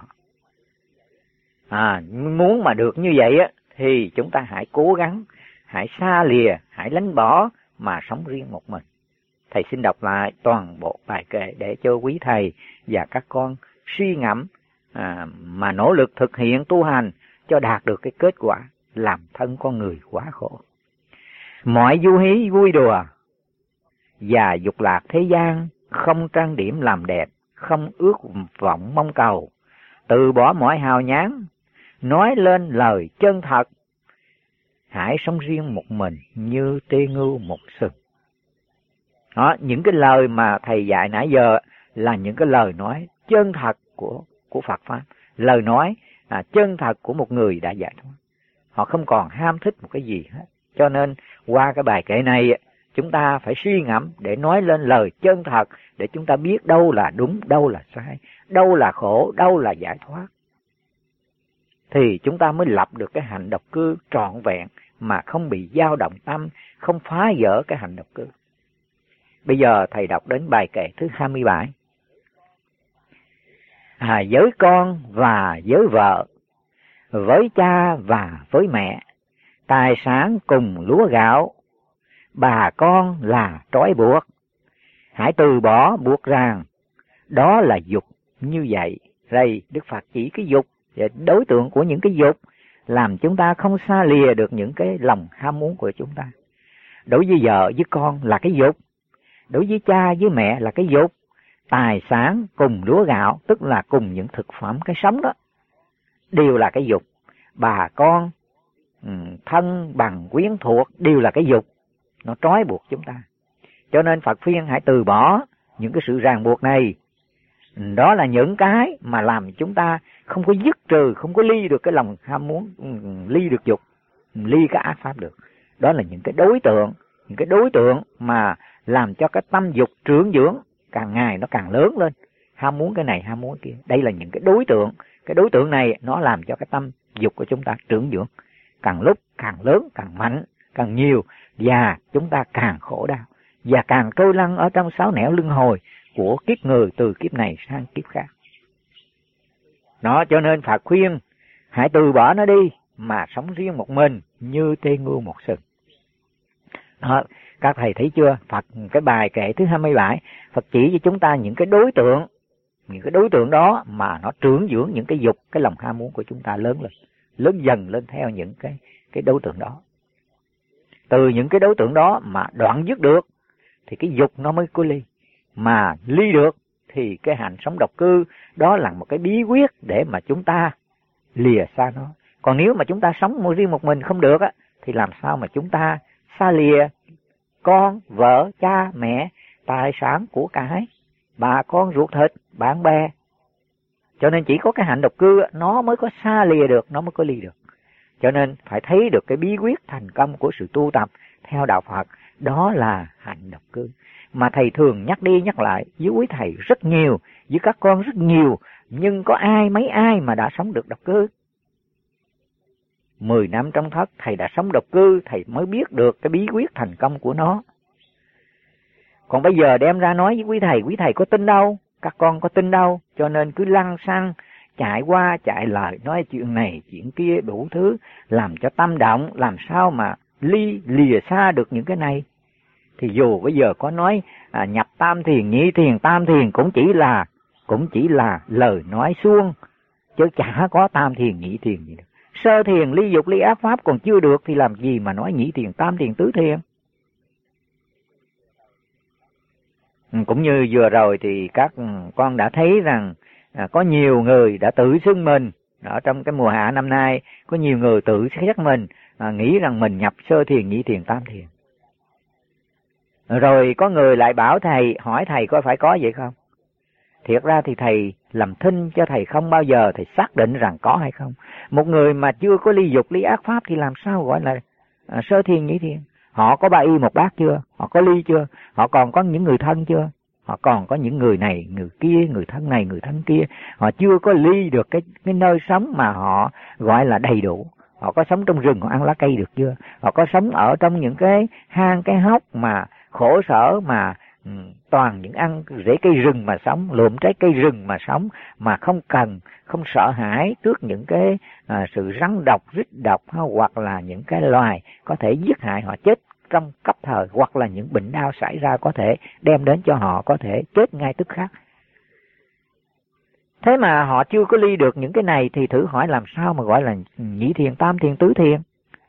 Speaker 1: À, muốn mà được như vậy á, thì chúng ta hãy cố gắng, hãy xa lìa, hãy lánh bỏ mà sống riêng một mình. Thầy xin đọc lại toàn bộ bài kệ để cho quý thầy và các con suy ngẫm, à, mà nỗ lực thực hiện tu hành cho đạt được cái kết quả làm thân con người quá khổ. Mọi du hí vui đùa và dục lạc thế gian, không trang điểm làm đẹp, không ước vọng mong cầu, từ bỏ mọi hào nhoáng, nói lên lời chân thật, hãy sống riêng một mình như tê ngưu một sừng. Đó, những cái lời mà thầy dạy nãy giờ là những cái lời nói chân thật của của Phật pháp, lời nói à, chân thật của một người đã giải thoát. Họ không còn ham thích một cái gì hết. Cho nên qua cái bài kệ này chúng ta phải suy ngẫm để nói lên lời chân thật, để chúng ta biết đâu là đúng, đâu là sai, đâu là khổ, đâu là giải thoát. Thì chúng ta mới lập được cái hạnh độc cư trọn vẹn mà không bị dao động tâm, không phá vỡ cái hạnh độc cư. Bây giờ thầy đọc đến bài kệ thứ hai mươi bảy. À, với con và với vợ, với cha và với mẹ, tài sản cùng lúa gạo, bà con là trói buộc, hãy từ bỏ buộc ràng, đó là dục như vậy. Đây Đức Phật chỉ cái dục, đối tượng của những cái dục làm chúng ta không xa lìa được những cái lòng ham muốn của chúng ta. Đối với vợ với con là cái dục, đối với cha với mẹ là cái dục, tài sản cùng lúa gạo, tức là cùng những thực phẩm cái sống đó, đều là cái dục. Bà con, thân bằng quyến thuộc đều là cái dục, nó trói buộc chúng ta. Cho nên Phật khuyên hãy từ bỏ những cái sự ràng buộc này. Đó là những cái mà làm chúng ta không có dứt trừ, không có ly được cái lòng ham muốn, ly được dục, ly cái ác pháp được. Đó là những cái đối tượng, những cái đối tượng mà làm cho cái tâm dục trưởng dưỡng càng ngày nó càng lớn lên, ham muốn cái này, ham muốn cái kia. Đây là những cái đối tượng. Cái đối tượng này nó làm cho cái tâm dục của chúng ta trưởng dưỡng càng lúc càng lớn, càng mạnh, càng nhiều, và chúng ta càng khổ đau và càng trôi lăn ở trong sáu nẻo luân hồi của kiếp người, từ kiếp này sang kiếp khác. Đó, cho nên Phật khuyên hãy từ bỏ nó đi mà sống riêng một mình như tê ngưu một sừng. Đó, các thầy thấy chưa? Phật cái bài kệ thứ hai mươi bảy, Phật chỉ cho chúng ta những cái đối tượng, những cái đối tượng đó mà nó trưởng dưỡng những cái dục, cái lòng ham muốn của chúng ta lớn lên, lớn dần lên theo những cái cái đối tượng đó. Từ những cái đối tượng đó mà đoạn dứt được thì cái dục nó mới có ly, mà ly được thì cái hạnh sống độc cư đó là một cái bí quyết để mà chúng ta lìa xa nó. Còn nếu mà chúng ta sống một riêng một mình không được á, thì làm sao mà chúng ta xa lìa con, vợ, cha, mẹ, tài sản, của cải, bà con ruột thịt, bạn bè. Cho nên chỉ có cái hạnh độc cư nó mới có xa lìa được, nó mới có ly được. Cho nên phải thấy được cái bí quyết thành công của sự tu tập theo đạo Phật, đó là hạnh độc cư. Mà thầy thường nhắc đi nhắc lại với quý thầy rất nhiều, với các con rất nhiều, nhưng có ai mấy ai mà đã sống được độc cư? Mười năm trong thất thầy đã sống độc cư, thầy mới biết được cái bí quyết thành công của nó. Còn bây giờ đem ra nói với quý thầy, quý thầy có tin đâu, các con có tin đâu, cho nên cứ lăng xăng, chạy qua chạy lại, nói chuyện này, chuyện kia, đủ thứ, làm cho tâm động, làm sao mà ly lìa xa được những cái này. Thì dù bây giờ có nói à, nhập tam thiền, nhị thiền, tam thiền cũng chỉ là cũng chỉ là lời nói suông, chứ chả có tam thiền, nhị thiền gì được. Sơ thiền ly dục ly ác pháp còn chưa được thì làm gì mà nói nhị thiền, tam thiền, tứ thiền. Cũng như vừa rồi thì các con đã thấy rằng à, có nhiều người đã tự xưng mình Ở trong cái mùa hạ năm nay có nhiều người tự xét mình, à, nghĩ rằng mình nhập sơ thiền, nhị thiền, tam thiền. Rồi có người lại bảo thầy, hỏi thầy có phải có vậy không? Thiệt ra thì thầy làm thinh cho thầy không bao giờ thầy xác định rằng có hay không. Một người mà chưa có ly dục ly ác pháp thì làm sao gọi là à, sơ thiền, nhị thiền? Họ có ba y một bát chưa? Họ có ly chưa? Họ còn có những người thân chưa? Họ còn có những người này, người kia, người thân này, người thân kia. Họ chưa có ly được cái, cái nơi sống mà họ gọi là đầy đủ. Họ có sống trong rừng, họ ăn lá cây được chưa? Họ có sống ở trong những cái hang, cái hốc mà khổ sở, mà ừ, toàn những ăn rễ cây rừng mà sống, lượm trái cây rừng mà sống, mà không cần, không sợ hãi trước những cái à, sự rắn độc, rít độc, hoặc là những cái loài có thể giết hại họ chết trong cấp thời, hoặc là những bệnh đau xảy ra có thể đem đến cho họ có thể chết ngay tức khắc. Thế mà họ chưa có ly được những cái này thì thử hỏi làm sao mà gọi là nhị thiền, tam thiền, tứ thiền?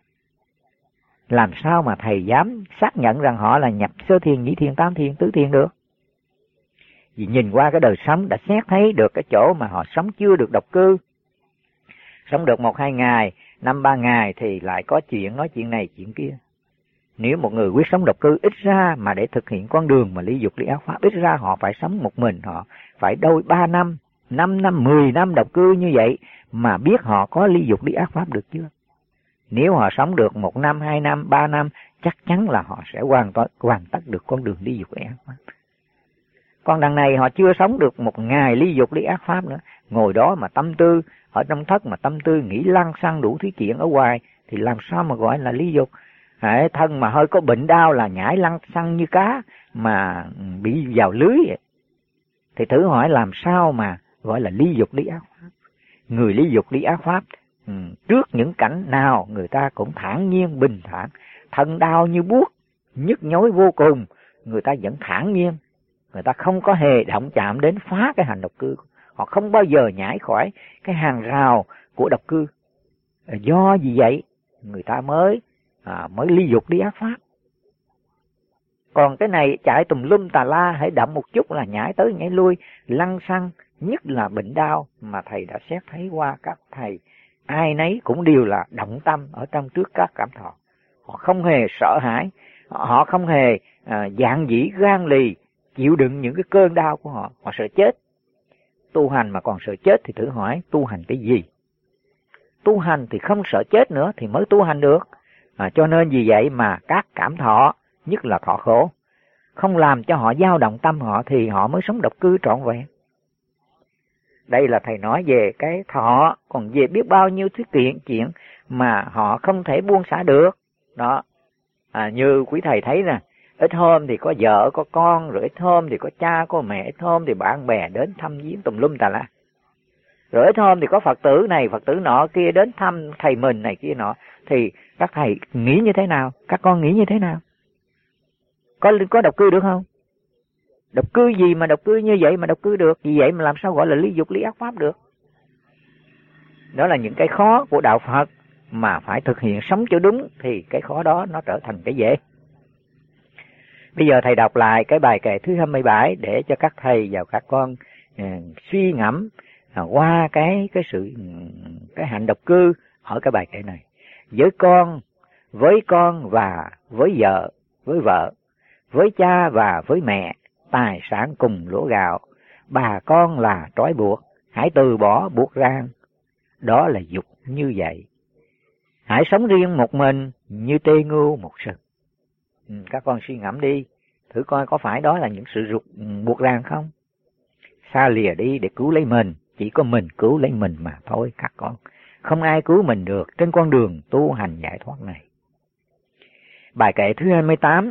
Speaker 1: Làm sao mà thầy dám xác nhận rằng họ là nhập sơ thiền, nhị thiền, tam thiền, tứ thiền được? Vì nhìn qua cái đời sống đã xét thấy được cái chỗ mà họ sống chưa được độc cư. Sống được một hai ngày, năm ba ngày thì lại có chuyện nói chuyện này chuyện kia. Nếu một người quyết sống độc cư, ít ra mà để thực hiện con đường mà ly dục ly ác pháp, ít ra họ phải sống một mình, họ phải đôi ba năm, năm năm, mười năm độc cư như vậy mà biết họ có ly dục ly ác pháp được chưa? Nếu họ sống được một năm, hai năm, ba năm, chắc chắn là họ sẽ hoàn toàn hoàn tất được con đường ly dục ly ác pháp. Còn đằng này họ chưa sống được một ngày ly dục ly ác pháp nữa, ngồi đó mà tâm tư, ở trong thất mà tâm tư nghĩ lăng xăng đủ thứ chuyện ở ngoài, thì làm sao mà gọi là ly dục? Hãy thân mà hơi có bệnh đau là nhảy lăng xăng như cá mà bị vào lưới vậy. Thì thử hỏi làm sao mà gọi là ly dục ly ác pháp? Người ly dục ly ác pháp, ừ, trước những cảnh nào người ta cũng thản nhiên bình thản, thân đau như buốt, nhức nhối vô cùng, người ta vẫn thản nhiên, người ta không có hề động chạm đến phá cái hành độc cư, họ không bao giờ nhảy khỏi cái hàng rào của độc cư. Do gì vậy người ta mới à, mới ly dục ly ác pháp. Còn cái này chạy tùm lum tà la, hãy động một chút là nhảy tới nhảy lui, lăng xăng, nhất là bệnh đau mà thầy đã xét thấy qua các thầy, ai nấy cũng đều là động tâm ở trong trước các cảm thọ. Họ không hề sợ hãi, họ không hề à, dạn dĩ gan lì chịu đựng những cái cơn đau của họ, họ sợ chết. Tu hành mà còn sợ chết thì thử hỏi tu hành cái gì? Tu hành thì không sợ chết nữa thì mới tu hành được. À, cho nên vì vậy mà các cảm thọ, nhất là thọ khổ, không làm cho họ dao động tâm họ thì họ mới sống độc cư trọn vẹn. Đây là thầy nói về cái thọ, còn về biết bao nhiêu thứ kiện chuyện mà họ không thể buông xả được. Đó, à, như quý thầy thấy nè, ít hôm thì có vợ, có con, rồi ít hôm thì có cha, có mẹ, ít hôm thì bạn bè đến thăm viếng tùm lum tà la. Rồi ít hôm thì có Phật tử này, Phật tử nọ kia đến thăm thầy mình này kia nọ. Thì các thầy nghĩ như thế nào? Các con nghĩ như thế nào? Có có độc cư được không? Độc cư gì mà độc cư như vậy mà độc cư được? Vì vậy mà làm sao gọi là ly dục ly ác pháp được? Đó là những cái khó của đạo Phật mà phải thực hiện sống cho đúng thì cái khó đó nó trở thành cái dễ. Bây giờ thầy đọc lại cái bài kệ thứ hai mươi bảy để cho các thầy và các con uh, suy ngẫm uh, qua cái cái sự cái hạnh độc cư ở cái bài kệ này. Với con, với con và với vợ, với vợ, với cha và với mẹ, tài sản cùng lúa gạo, bà con là trói buộc, hãy từ bỏ buộc ràng, đó là dục như vậy. Hãy sống riêng một mình như tê ngưu một sừng. Ừ, các con suy ngẫm đi, thử coi có phải đó là những sự rụt buộc ràng không? Xa lìa đi để cứu lấy mình, chỉ có mình cứu lấy mình mà thôi các con. Không ai cứu mình được trên con đường tu hành giải thoát này. Bài kệ thứ hai mươi tám.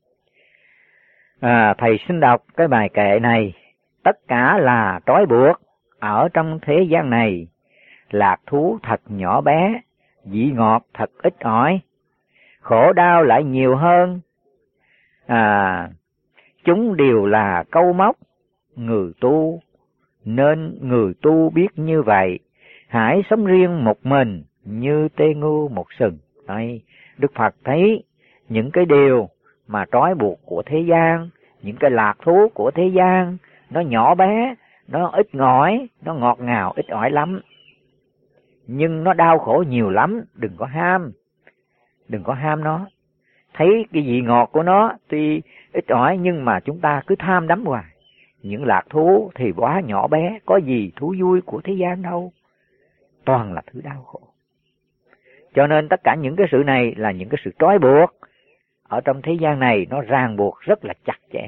Speaker 1: À, thầy xin đọc cái bài kệ này. Tất cả là trói buộc ở trong thế gian này. Lạc thú thật nhỏ bé, vị ngọt thật ít ỏi, khổ đau lại nhiều hơn. À, chúng đều là câu móc, người tu nên người tu biết như vậy. Hãy sống riêng một mình như tê ngu một sừng. Đây, Đức Phật thấy những cái điều mà trói buộc của thế gian, những cái lạc thú của thế gian, nó nhỏ bé, nó ít ngỏi, nó ngọt ngào, ít ỏi lắm. nhưng nó đau khổ nhiều lắm, đừng có ham. Đừng có ham nó. Thấy cái vị ngọt của nó tuy ít ỏi nhưng mà chúng ta cứ tham đắm hoài. Những lạc thú thì quá nhỏ bé, có gì thú vui của thế gian đâu. Toàn là thứ đau khổ. Cho nên tất cả những cái sự này là những cái sự trói buộc. Ở trong thế gian này nó ràng buộc rất là chặt chẽ.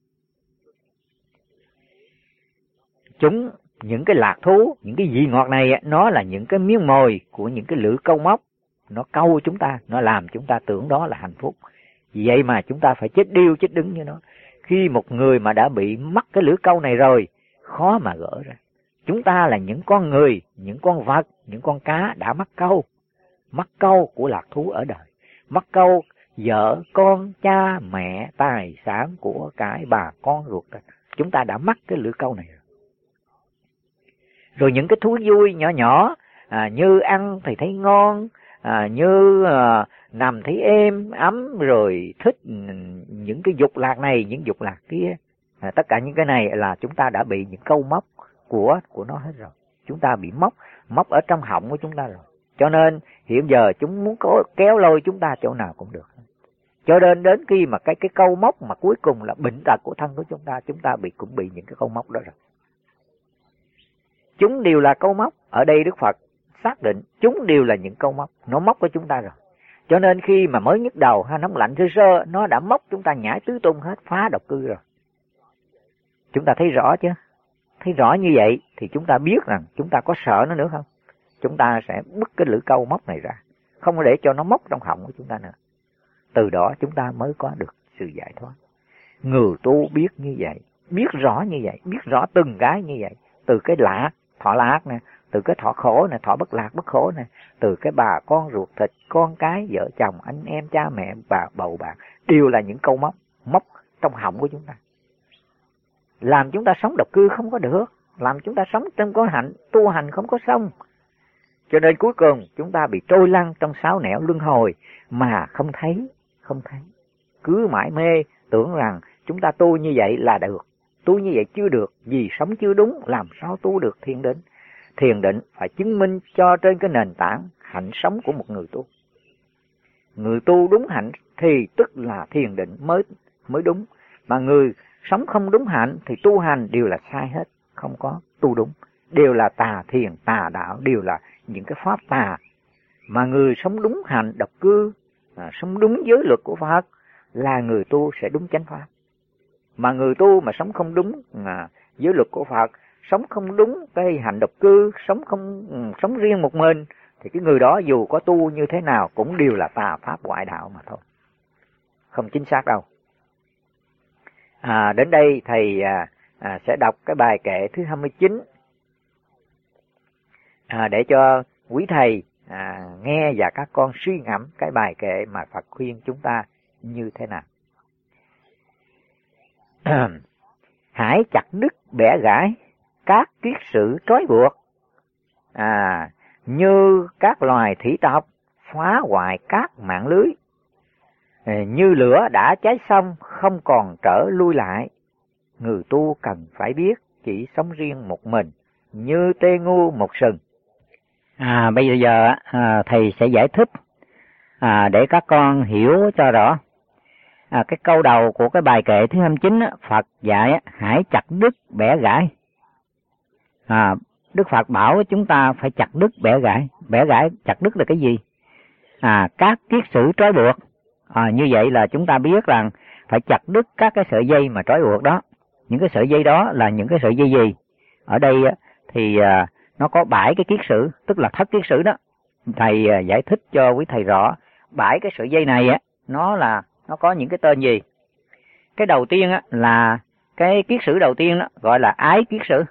Speaker 1: Chúng, những cái lạc thú, những cái vị ngọt này, nó là những cái miếng mồi của những cái lưỡi câu móc. Nó câu chúng ta, nó làm chúng ta tưởng đó là hạnh phúc. Vì vậy mà chúng ta phải chết điêu chết đứng như nó. Khi một người mà đã bị mắc cái lưỡi câu này rồi, khó mà gỡ ra. Chúng ta là những con người, những con vật, những con cá đã mắc câu. Mắc câu của lạc thú ở đời. Mắc câu vợ, con, cha, mẹ, tài sản của cải, bà, con ruột. Chúng ta đã mắc cái lưỡi câu này rồi. Rồi những cái thú vui nhỏ nhỏ, à, như ăn thì thấy ngon, à, như à, nằm thấy êm, ấm, rồi thích những cái dục lạc này, những dục lạc kia. À, tất cả những cái này là chúng ta đã bị những câu móc của của nó hết rồi. Chúng ta bị móc, móc ở trong họng của chúng ta rồi. Cho nên hiện giờ chúng muốn có, kéo lôi chúng ta chỗ nào cũng được. Cho nên đến khi mà cái cái câu móc mà cuối cùng là bệnh tật của thân của chúng ta, chúng ta bị cũng bị những cái câu móc đó rồi. Chúng đều là câu móc. Ở đây Đức Phật xác định chúng đều là những câu móc. Nó móc của chúng ta rồi. Cho nên khi mà mới nhức đầu hay nóng lạnh sơ sơ, nó đã móc chúng ta nhảy tứ tung hết, phá độc cư rồi. Chúng ta thấy rõ chứ? Thấy rõ như vậy thì chúng ta biết rằng chúng ta có sợ nó nữa không? Chúng ta sẽ bứt cái lưỡi câu móc này ra, không có để cho nó móc trong họng của chúng ta nữa. Từ đó chúng ta mới có được sự giải thoát. Người tu biết như vậy, biết rõ như vậy, biết rõ từng cái như vậy. Từ cái lạc, thọ lạc nè, từ cái thọ khổ nè, thọ bất lạc bất khổ nè, từ cái bà con ruột thịt, con cái, vợ chồng, anh em, cha mẹ, bà bầu bạn, đều là những câu móc, móc trong họng của chúng ta. Làm chúng ta sống độc cư không có được, làm chúng ta sống trong có hạnh, tu hành không có xong. Cho nên cuối cùng chúng ta bị trôi lăn trong sáu nẻo luân hồi mà không thấy, không thấy. Cứ mãi mê tưởng rằng chúng ta tu như vậy là được, tu như vậy chưa được, vì sống chưa đúng làm sao tu được thiền định. Thiền định phải chứng minh cho trên cái nền tảng hạnh sống của một người tu. Người tu đúng hạnh thì tức là thiền định mới mới đúng, mà người sống không đúng hạnh thì tu hành đều là sai hết, không có tu đúng, đều là tà thiền, tà đạo, đều là những cái pháp tà. Mà người sống đúng hạnh độc cư, à, sống đúng giới luật của Phật là người tu sẽ đúng chánh pháp. Mà người tu mà sống không đúng à, giới luật của Phật, sống không đúng cái hạnh độc cư, sống không sống riêng một mình, thì cái người đó dù có tu như thế nào cũng đều là tà pháp ngoại đạo mà thôi, không chính xác đâu. À, đến đây thầy à, à, sẽ đọc cái bài kệ thứ hai mươi chín à, để cho quý thầy à, nghe và các con suy ngẫm cái bài kệ mà Phật khuyên chúng ta như thế nào. Hãy chặt đứt bẻ gãy các kiết sử trói buộc, à, như các loài thủy tộc phá hoại các mạng lưới, như lửa đã cháy xong không còn trở lui lại. Người tu cần phải biết chỉ sống riêng một mình, như tê ngu một sừng.
Speaker 2: À, bây giờ à, thầy sẽ giải thích à, để các con hiểu cho rõ. À, cái câu đầu của cái bài kệ thứ hai mươi chín, Phật dạy hãy chặt đứt bẻ gãy. À, Đức Phật bảo chúng ta phải chặt đứt bẻ gãy. Bẻ gãy, chặt đứt là cái gì? À, các kiết sử trói buộc. À, như vậy là chúng ta biết rằng phải chặt đứt các cái sợi dây mà trói buộc đó. Những cái sợi dây đó là những cái sợi dây gì? Ở đây thì à, nó có bảy cái kiết sử, tức là thất kiết sử đó. Thầy à, giải thích cho quý thầy rõ. Bảy cái sợi dây này á, nó là nó có những cái tên gì? Cái đầu tiên á là cái kiết sử đầu tiên đó gọi là ái kiết sử.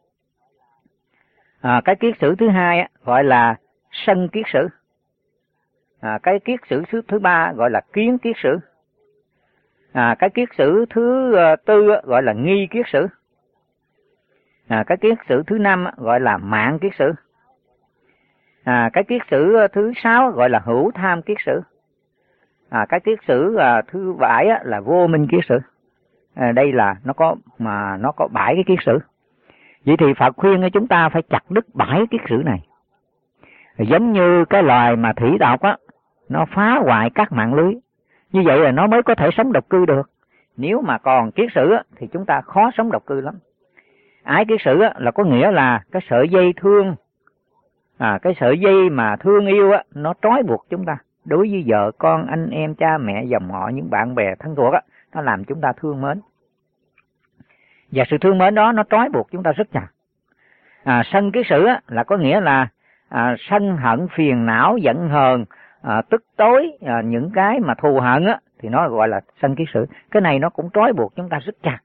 Speaker 2: À, cái kiết sử thứ hai á, gọi là sân kiết sử. À, cái kiết sử thứ ba gọi là kiến kiết sử. À, cái kiết sử thứ tư gọi là nghi kiết sử. À, cái kiết sử thứ năm gọi là mạng kiết sử. À, cái kiết sử thứ sáu gọi là hữu tham kiết sử. À, cái kiết sử à, thứ bảy là vô minh kiết sử. À, đây là nó có mà nó có bảy cái kiết sử. Vậy thì Phật khuyên chúng ta phải chặt đứt bảy kiết sử này.
Speaker 1: Giống như cái loài mà thủy độc á, nó phá hoại các mạng lưới, như vậy là nó mới có thể sống độc cư được. Nếu mà còn kiết sử á, thì chúng ta khó sống độc cư lắm. Ái kiết sử á, là có nghĩa là cái sợi dây thương, à, cái sợi dây mà thương yêu á, nó trói buộc chúng ta. Đối với vợ con, anh em, cha mẹ, dòng họ, những bạn bè thân thuộc á, nó làm chúng ta thương mến. Và sự thương mến đó nó trói buộc chúng ta rất chặt. À, sân kiết sử á, là có nghĩa là à, sân hận, phiền não, giận hờn, à, tức tối, à, những cái mà thù hận á, thì nó gọi là sân kiết sử. Cái này nó cũng trói buộc chúng ta rất chặt.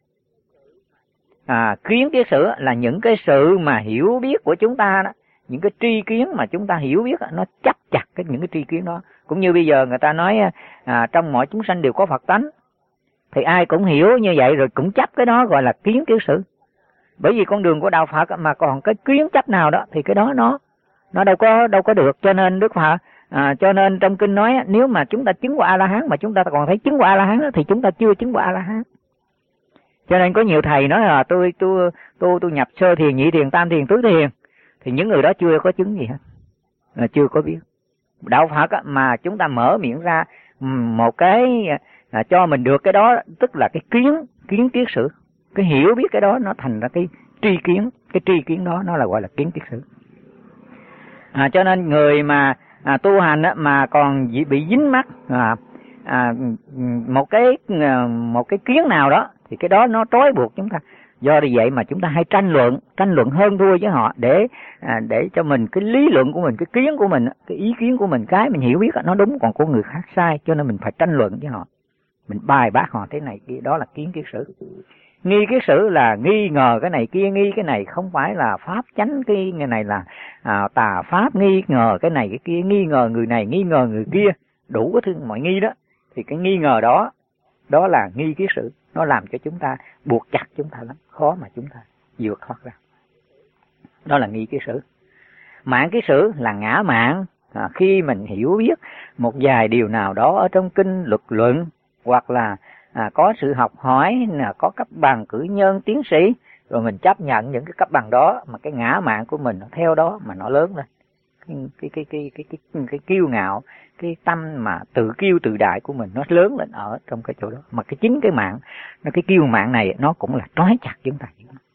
Speaker 1: À, kiến kiết sử là những cái sự mà hiểu biết của chúng ta đó, những cái tri kiến mà chúng ta hiểu biết đó, nó chấp chặt cái những cái tri kiến đó. Cũng như bây giờ người ta nói à, trong mọi chúng sanh đều có Phật tánh, thì ai cũng hiểu như vậy rồi cũng chấp cái đó gọi là kiến kiết sử. Bởi vì con đường của đạo Phật mà còn cái kiến chấp nào đó thì cái đó nó nó đâu có đâu có được. Cho nên Đức Phật à, cho nên trong kinh nói nếu mà chúng ta chứng quả A La Hán mà chúng ta còn thấy chứng quả A La Hán thì chúng ta chưa chứng quả A La Hán. Cho nên có nhiều thầy nói là tôi tôi tôi tôi nhập sơ thiền, nhị thiền, tam thiền, tứ thiền, thì những người đó chưa có chứng gì hết, là chưa có biết. Đạo Phật mà chúng ta mở miệng ra một cái là cho mình được cái đó, tức là cái kiến kiến kiết sử, cái hiểu biết cái đó nó thành ra cái tri kiến, cái tri kiến đó nó là gọi là kiến kiết sử. À, cho nên người mà à, tu hành á, mà còn bị dính mắc à, à, một cái một cái kiến nào đó thì cái đó nó trói buộc chúng ta. Do vậy mà chúng ta hay tranh luận, tranh luận hơn thua với họ để à, để cho mình cái lý luận của mình, cái kiến của mình, cái ý kiến của mình, cái mình hiểu biết nó đúng, còn của người khác sai, cho nên mình phải tranh luận với họ, mình bài bác họ thế này kia, đó là kiến kiết sử. Nghi kiết sử là nghi ngờ cái này kia, nghi cái này không phải là pháp chánh, cái này là à, tà pháp, nghi ngờ cái này cái kia, nghi ngờ người này, nghi ngờ người kia, đủ cái thứ mọi nghi đó. Thì cái nghi ngờ đó, đó là nghi kiết sử, nó làm cho chúng ta buộc chặt chúng ta lắm, khó mà chúng ta vượt thoát ra. Đó là nghi kiết sử. Mạn kiết sử là ngã mạn, à, khi mình hiểu biết một vài điều nào đó ở trong kinh luật luận, hoặc là à, có sự học hỏi, là có cấp bằng cử nhân, tiến sĩ, rồi mình chấp nhận những cái cấp bằng đó, mà cái ngã mạn của mình nó theo đó mà nó lớn lên. Cái cái cái cái cái cái, cái kiêu ngạo, cái tâm mà tự kiêu tự đại của mình nó lớn lên ở trong cái chỗ đó. Mà cái chính cái mạng, nó cái kiêu mạng này nó cũng là trói chặt chúng ta.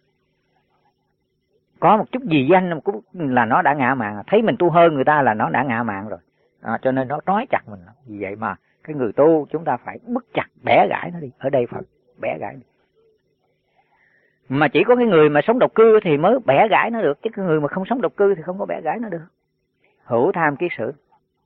Speaker 1: Có một chút gì danh cũng là nó đã ngã mạn, thấy mình tu hơn người ta là nó đã ngã mạn rồi. À, cho nên nó trói chặt mình. Vì vậy mà cái người tu chúng ta phải bứt chặt, bẻ gãy nó đi. Ở đây Phật bẻ gãy đi. Mà chỉ có cái người mà sống độc cư thì mới bẻ gãy nó được, chứ cái người mà không sống độc cư thì không có bẻ gãy nó được. Hữu tham kiết sử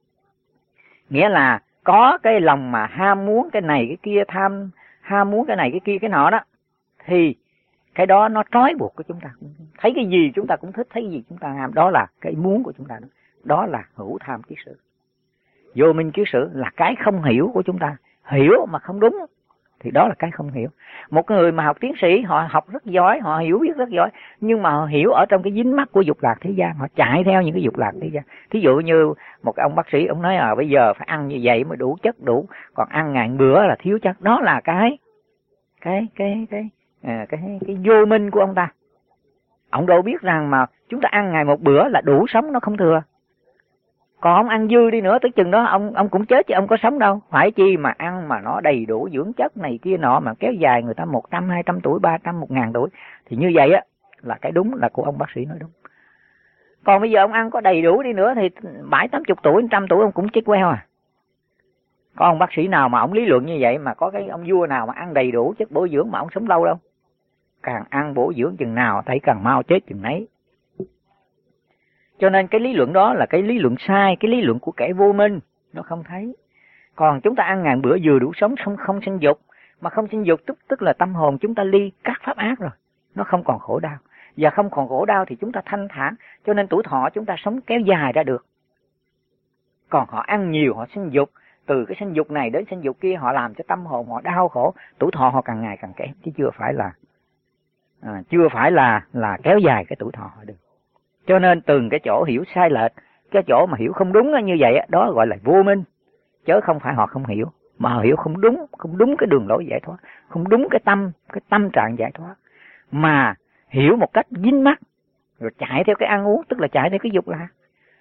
Speaker 1: nghĩa là có cái lòng mà ham muốn cái này cái kia, tham ham muốn cái này cái kia cái nọ đó, thì cái đó nó trói buộc của chúng ta. Thấy cái gì chúng ta cũng thích, thấy cái gì chúng ta ham, đó là cái muốn của chúng ta đó. Đó là hữu tham kiết sử. Vô minh kiết sử là cái không hiểu của chúng ta, hiểu mà không đúng thì đó là cái không hiểu. Một người mà học tiến sĩ, họ học rất giỏi, họ hiểu biết rất giỏi, nhưng mà họ hiểu ở trong cái dính mắc của dục lạc thế gian, họ chạy theo những cái dục lạc thế gian. Thí dụ như một ông bác sĩ, ông nói à bây giờ phải ăn như vậy mới đủ chất đủ, còn ăn ngàn bữa là thiếu chất. Đó là cái cái cái cái à, cái cái, cái vô minh của ông ta. Ông đâu biết rằng mà chúng ta ăn ngày một bữa là đủ sống, nó không thừa. Còn ông ăn dư đi nữa tới chừng đó ông ông cũng chết chứ ông có sống đâu. Phải chi mà ăn mà nó đầy đủ dưỡng chất này kia nọ mà kéo dài người ta một trăm, hai trăm tuổi, ba trăm, một ngàn tuổi. Thì như vậy á là cái đúng là của ông bác sĩ nói đúng. Còn bây giờ ông ăn có đầy đủ đi nữa thì bảy, tám chục tuổi, trăm tuổi ông cũng chết queo à. Có ông bác sĩ nào mà ông lý luận như vậy mà có cái ông vua nào mà ăn đầy đủ chất bổ dưỡng mà ông sống lâu đâu. Càng ăn bổ dưỡng chừng nào thấy càng mau chết chừng nấy. Cho nên cái lý luận đó là cái lý luận sai, cái lý luận của kẻ vô minh, nó không thấy. Còn chúng ta ăn ngàn bữa vừa đủ sống, không không sinh dục, mà không sinh dục tức, tức là tâm hồn chúng ta ly các pháp ác rồi, nó không còn khổ đau. Và không còn khổ đau thì chúng ta thanh thản, cho nên tuổi thọ chúng ta sống kéo dài ra được. Còn họ ăn nhiều, họ sinh dục, từ cái sinh dục này đến sinh dục kia họ làm cho tâm hồn họ đau khổ, tuổi thọ họ càng ngày càng kém, chứ chưa phải là à, chưa phải là là kéo dài cái tuổi thọ họ được. Cho nên từng cái chỗ hiểu sai lệch, cái chỗ mà hiểu không đúng như vậy đó gọi là vô minh, chứ không phải họ không hiểu, mà họ hiểu không đúng, không đúng cái đường lối giải thoát, không đúng cái tâm, cái tâm trạng giải thoát, mà hiểu một cách dính mắc, rồi chạy theo cái ăn uống, tức là chạy theo cái dục lạc.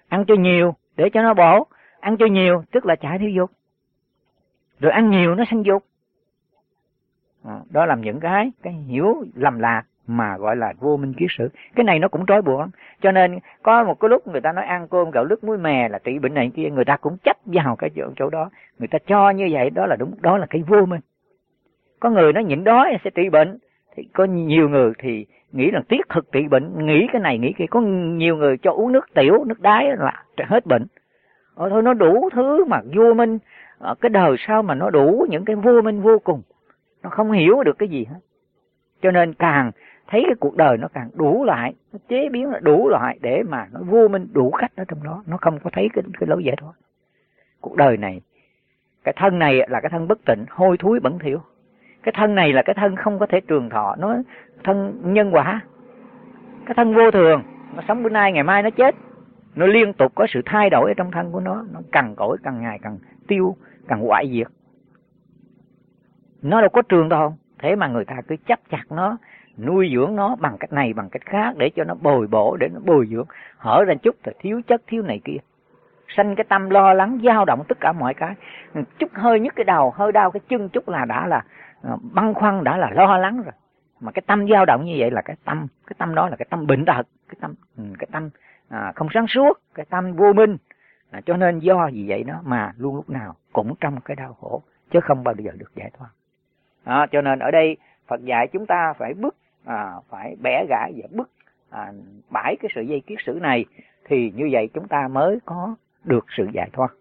Speaker 1: ăn cho nhiều để cho nó bổ, ăn cho nhiều tức là chạy theo dục, rồi ăn nhiều nó sanh dục. À, đó là những cái cái hiểu lầm lạc mà gọi là vô minh kiết sử. Cái này nó cũng trói buộc lắm. Cho nên có một cái lúc người ta nói ăn cơm gạo lứt muối mè là trị bệnh này kia, người ta cũng chấp vào cái chỗ, chỗ đó, người ta cho như vậy, đó là đúng, đó là cái vô minh. Có người nó nhịn đói sẽ trị bệnh, thì có nhiều người thì nghĩ là tiết thực trị bệnh, nghĩ cái này nghĩ kia. Có nhiều người cho uống nước tiểu, nước đái là hết bệnh. Ờ, thôi nó đủ thứ mà vô minh. Ở cái đời sau mà nó đủ những cái vô minh vô cùng, nó không hiểu được cái gì hết. Cho nên càng thấy cái cuộc đời nó càng đủ lại, nó chế biến là đủ lại để mà nó vô minh đủ cách ở trong đó, nó không có thấy cái, cái lối giải thoát. Cuộc đời này, cái thân này là cái thân bất tịnh, hôi thối bẩn thỉu. Cái thân này là cái thân không có thể trường thọ, nó thân nhân quả. Cái thân vô thường, nó sống bữa nay ngày mai nó chết. Nó liên tục có sự thay đổi ở trong thân của nó, nó cằn cỗi, càng ngày càng tiêu, càng hoại diệt. Nó đâu có trường đâu, thế mà người ta cứ chấp chặt nó, nuôi dưỡng nó bằng cách này bằng cách khác để cho nó bồi bổ, để nó bồi dưỡng. Hở ra chút thì thiếu chất, thiếu này kia, sanh cái tâm lo lắng, dao động tất cả mọi cái. Chút hơi nhức cái đầu, hơi đau cái chân chút là đã là băn khoăn, đã là lo lắng rồi. Mà cái tâm dao động như vậy là cái tâm, cái tâm đó là cái tâm bệnh tật, cái tâm cái tâm à, không sáng suốt, cái tâm vô minh. À, cho nên do gì vậy đó mà luôn lúc nào cũng trong cái đau khổ, chứ không bao giờ được giải thoát. À, cho nên ở đây Phật dạy chúng ta phải bứt, à, phải bẻ gãi và bứt à, bãi cái sự dây kiết sử này, thì như vậy chúng ta mới có được sự giải thoát.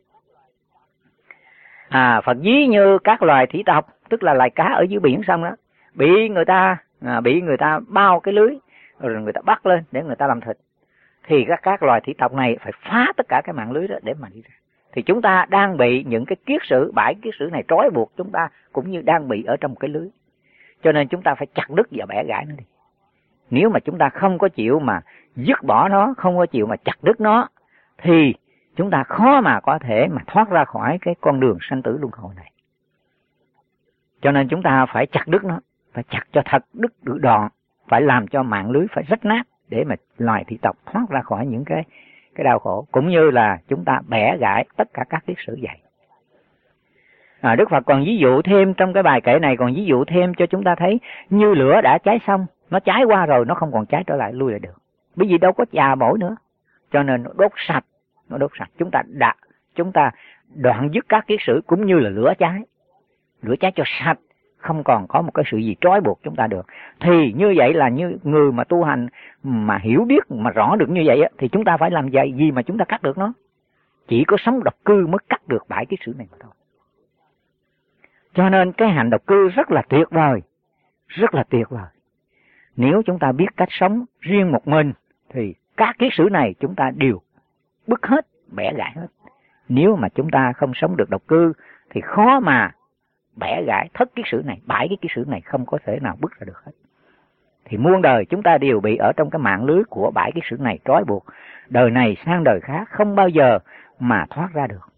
Speaker 1: À, Phật ví như các loài thủy tộc, tức là loài cá ở dưới biển sông đó, bị người ta à, bị người ta bao cái lưới rồi người ta bắt lên để người ta làm thịt, thì các các loài thủy tộc này phải phá tất cả cái mạng lưới đó để mà đi ra. Thì chúng ta đang bị những cái kiết sử, bãi kiết sử này trói buộc chúng ta, cũng như đang bị ở trong cái lưới. Cho nên chúng ta phải chặt đứt và bẻ gãy nó đi. Nếu mà chúng ta không có chịu mà dứt bỏ nó, không có chịu mà chặt đứt nó, thì chúng ta khó mà có thể mà thoát ra khỏi cái con đường sanh tử luân hồi này. Cho nên chúng ta phải chặt đứt nó, phải chặt cho thật đứt được đoạn, phải làm cho mạng lưới phải rách nát để mà loài thị tộc thoát ra khỏi những cái cái đau khổ, cũng như là chúng ta bẻ gãy tất cả các kiết sử vậy. À, Đức Phật còn ví dụ thêm trong cái bài kệ này, còn ví dụ thêm cho chúng ta thấy như lửa đã cháy xong, nó cháy qua rồi nó không còn cháy trở lại, lui lại được, bởi vì đâu có chà bổi nữa, cho nên nó đốt sạch, nó đốt sạch. Chúng ta đã chúng ta đoạn dứt các kiết sử cũng như là lửa cháy, lửa cháy cho sạch, không còn có một cái sự gì trói buộc chúng ta được. Thì như vậy là như người mà tu hành mà hiểu biết mà rõ được như vậy á, thì chúng ta phải làm gì gì mà chúng ta cắt được nó? Chỉ có sống độc cư mới cắt được bãi kiết sử này mà thôi. Cho nên cái hành độc cư rất là tuyệt vời, rất là tuyệt vời. Nếu chúng ta biết cách sống riêng một mình thì các kiết sử này chúng ta đều bứt hết, bẻ gãy hết. Nếu mà chúng ta không sống được độc cư thì khó mà bẻ gãy thất kiết sử này, bãi cái kiết sử này không có thể nào bứt ra được hết. Thì muôn đời chúng ta đều bị ở trong cái mạng lưới của bãi kiết sử này trói buộc, đời này sang đời khác không bao giờ mà thoát ra được.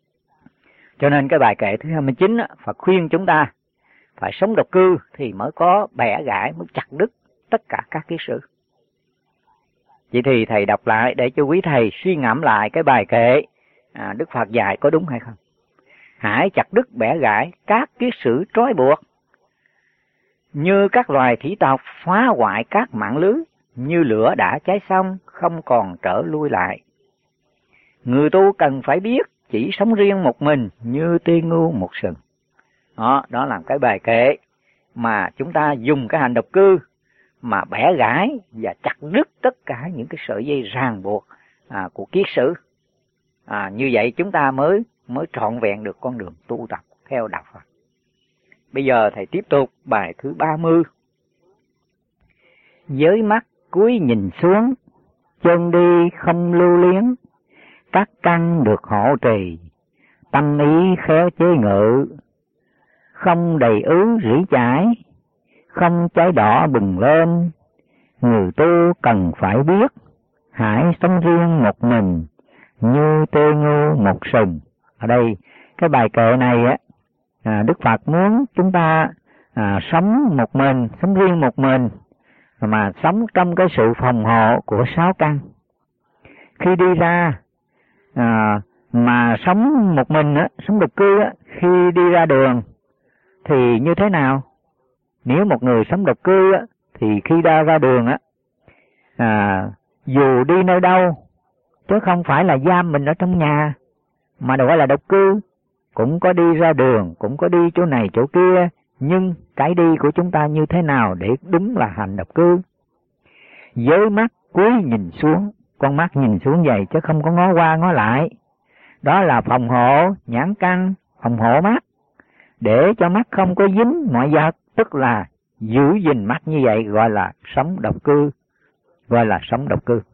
Speaker 1: Cho nên cái bài kệ thứ hai mươi chín á, Phật khuyên chúng ta phải sống độc cư thì mới có bẻ gãy, mới chặt đứt tất cả các kiết sử. Vậy thì thầy đọc lại để cho quý thầy suy ngẫm lại cái bài kệ à, Đức Phật dạy có đúng hay không. Hãy chặt đứt bẻ gãy các kiết sử trói buộc, như các loài thủy tộc phá hoại các mạng lưới, như lửa đã cháy xong không còn trở lui lại. Người tu cần phải biết chỉ sống riêng một mình như tê ngu một sừng. Đó, đó là cái bài kệ mà chúng ta dùng cái hành độc cư mà bẻ gãy và chặt đứt tất cả những cái sợi dây ràng buộc à, của kiết sử. À, như vậy chúng ta mới mới trọn vẹn được con đường tu tập theo đạo Phật. Bây giờ thầy tiếp tục bài thứ ba mươi. Với mắt cúi nhìn xuống, chân đi không lưu luyến, các căn được hộ trì, tâm ý khéo chế ngự, không đầy ứ rỉ chải, không cháy đỏ bừng lên. Người tu cần phải biết, hãy sống riêng một mình như tê ngu một sừng. Ở đây cái bài kệ này á, à, Đức Phật muốn chúng ta à, sống một mình, sống riêng một mình, mà sống trong cái sự phòng hộ của sáu căn. Khi đi ra à, mà sống một mình á, sống độc cư á, khi đi ra đường thì như thế nào? Nếu một người sống độc cư á, thì khi ra ra đường á, à, dù đi nơi đâu, chứ không phải là giam mình ở trong nhà, mà được gọi là độc cư, cũng có đi ra đường, cũng có đi chỗ này chỗ kia, nhưng cái đi của chúng ta như thế nào để đúng là hành độc cư? Với mắt cúi nhìn xuống, con mắt nhìn xuống vậy chứ không có ngó qua ngó lại. Đó là phòng hộ nhãn căn, phòng hộ mắt, để cho mắt không có dính mọi vật, tức là giữ gìn mắt như vậy gọi là sống độc cư, gọi là sống độc cư.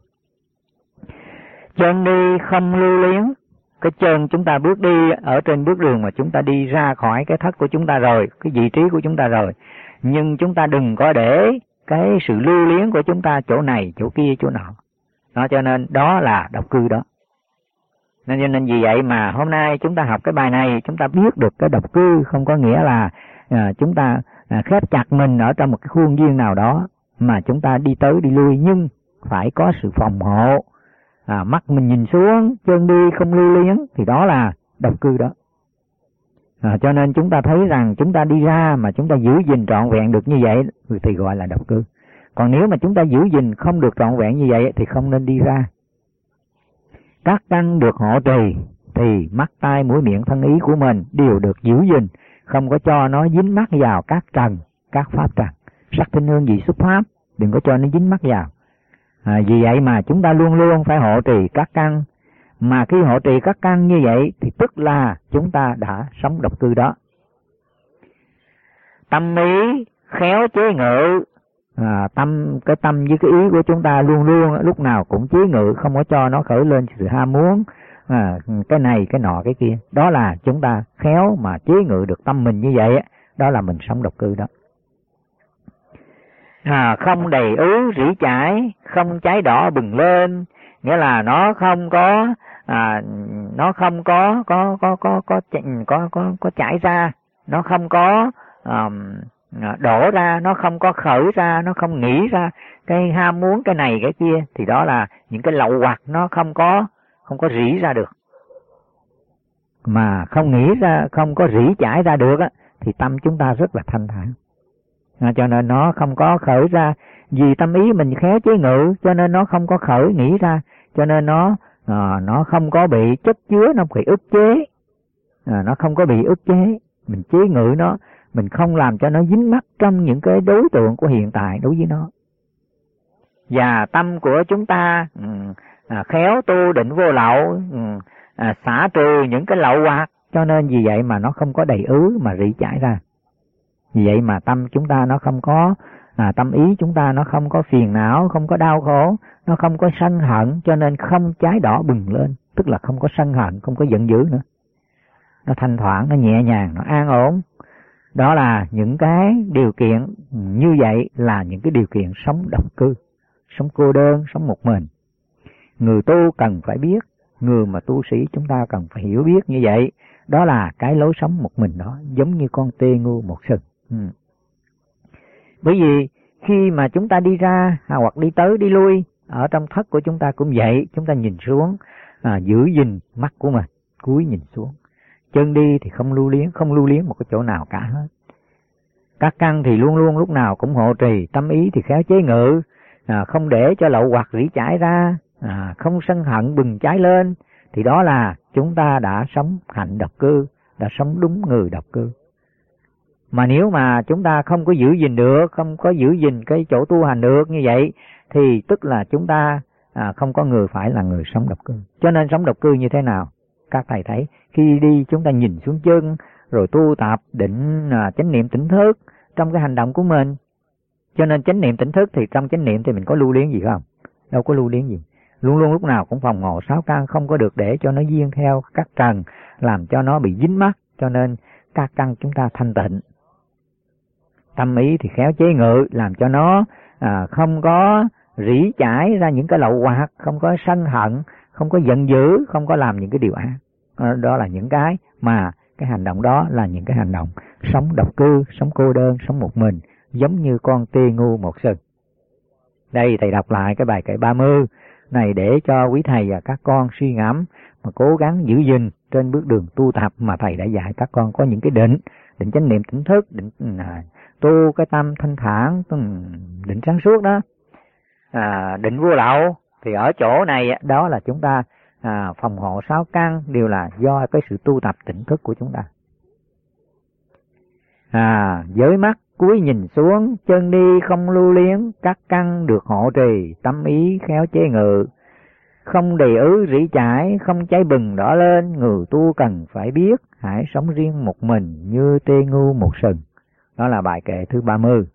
Speaker 1: Chân đi không lưu luyến, cái chân chúng ta bước đi ở trên bước đường mà chúng ta đi ra khỏi cái thất của chúng ta rồi, cái vị trí của chúng ta rồi, nhưng chúng ta đừng có để cái sự lưu luyến của chúng ta chỗ này, chỗ kia, chỗ nọ. Đó, cho nên đó là độc cư đó. Nên cho nên vì vậy mà hôm nay chúng ta học cái bài này, chúng ta biết được cái độc cư không có nghĩa là à, chúng ta à, khép chặt mình ở trong một cái khuôn viên nào đó, mà chúng ta đi tới đi lui, nhưng phải có sự phòng hộ. À, mắt mình nhìn xuống, chân đi không lưu luyến, thì đó là độc cư đó. À, cho nên chúng ta thấy rằng chúng ta đi ra mà chúng ta giữ gìn trọn vẹn được như vậy thì gọi là độc cư. Còn nếu mà chúng ta giữ gìn không được trọn vẹn như vậy thì không nên đi ra. Các căn được hộ trì thì mắt, tai, mũi, miệng, thân, ý của mình đều được giữ gìn, không có cho nó dính mắc vào các trần, các pháp trần. Sắc, thanh, hương, vị, xúc, pháp, đừng có cho nó dính mắc vào. À, vì vậy mà chúng ta luôn luôn phải hộ trì các căn. Mà khi hộ trì các căn như vậy thì tức là chúng ta đã sống độc cư đó. Tâm ý khéo chế ngự, à, tâm cái tâm với cái ý của chúng ta luôn luôn lúc nào cũng chế ngự, không có cho nó khởi lên sự ham muốn à, cái này cái nọ cái kia. Đó là chúng ta khéo mà chế ngự được tâm mình như vậy, đó là mình sống độc cư đó. À, không đầy ứ rỉ chải, không cháy đỏ bừng lên, nghĩa là nó không có à, nó không có có có có có có có có chảy ra, nó không có um, đổ ra, nó không có khởi ra, nó không nghĩ ra cái ham muốn cái này cái kia, thì đó là những cái lậu hoặc nó không có không có rỉ ra được. Mà không nghĩ ra, không có rỉ chảy ra được á, thì tâm chúng ta rất là thanh thản. À, cho nên nó không có khởi ra, vì tâm ý mình khéo chế ngự, cho nên nó không có khởi nghĩ ra, cho nên nó à, nó không có bị chất chứa, nó bị ức chế, à, nó không có bị ức chế. Mình chế ngự nó, mình không làm cho nó dính mắc trong những cái đối tượng của hiện tại đối với nó. Và tâm của chúng ta à, khéo tu định vô lậu, à, xả trừ những cái lậu hoặc, cho nên vì vậy mà nó không có đầy ứ mà rỉ chảy ra. Vì vậy mà tâm chúng ta nó không có, à, tâm ý chúng ta nó không có phiền não, không có đau khổ, nó không có sân hận, cho nên không cháy đỏ bừng lên, tức là không có sân hận, không có giận dữ nữa. Nó thanh thoảng, nó nhẹ nhàng, nó an ổn. Đó là những cái điều kiện như vậy, là những cái điều kiện sống độc cư, sống cô đơn, sống một mình. Người tu cần phải biết, người mà tu sĩ chúng ta cần phải hiểu biết như vậy. Đó là cái lối sống một mình đó, giống như con tê ngu một sừng. Ừ. Bởi vì khi mà chúng ta đi ra hoặc đi tới đi lui ở trong thất của chúng ta cũng vậy, chúng ta nhìn xuống, à, giữ gìn mắt của mình, cúi nhìn xuống. Chân đi thì không lưu luyến, không lưu luyến một cái chỗ nào cả hết. Các căn thì luôn luôn lúc nào cũng hộ trì, tâm ý thì khéo chế ngự, à, không để cho lậu hoặc rỉ chảy ra, à, không sân hận bừng cháy lên, thì đó là chúng ta đã sống hạnh độc cư, đã sống đúng người độc cư. Mà nếu mà chúng ta không có giữ gìn được, không có giữ gìn cái chỗ tu hành được như vậy, thì tức là chúng ta à, không có người phải là người sống độc cư. Cho nên sống độc cư như thế nào? Các thầy thấy khi đi chúng ta nhìn xuống chân, rồi tu tập định à, chánh niệm tỉnh thức trong cái hành động của mình. Cho nên chánh niệm tỉnh thức thì trong chánh niệm thì mình có lưu luyến gì không? Đâu có lưu luyến gì. Luôn luôn lúc nào cũng phòng ngộ sáu căn, không có được để cho nó duyên theo các trần, làm cho nó bị dính mắc. Cho nên các căn chúng ta thanh tịnh. Tâm ý thì khéo chế ngự, làm cho nó à, không có rỉ chảy ra những cái lậu hoặc, không có sân hận, không có giận dữ, không có làm những cái điều ác. Đó là những cái mà cái hành động đó là những cái hành động sống độc cư, sống cô đơn, sống một mình, giống như con tê ngu một sừng. Đây thầy đọc lại cái bài kệ ba mươi. này để cho quý thầy và các con suy ngẫm mà cố gắng giữ gìn trên bước đường tu tập mà thầy đã dạy các con có những cái định, định chánh niệm tỉnh thức, định à, tu cái tâm thanh thản, định sáng suốt đó, à, định vô lậu. Thì ở chỗ này đó là chúng ta à, phòng hộ sáu căn đều là do cái sự tu tập tỉnh thức của chúng ta. À, với mắt cúi nhìn xuống, chân đi không lưu liếng, các căn được hộ trì, tâm ý khéo chế ngự, không đầy ứ rỉ chải, không cháy bừng đỏ lên, người tu cần phải biết, hãy sống riêng một mình như tê ngu một sừng. Đó là bài kệ thứ ba mươi.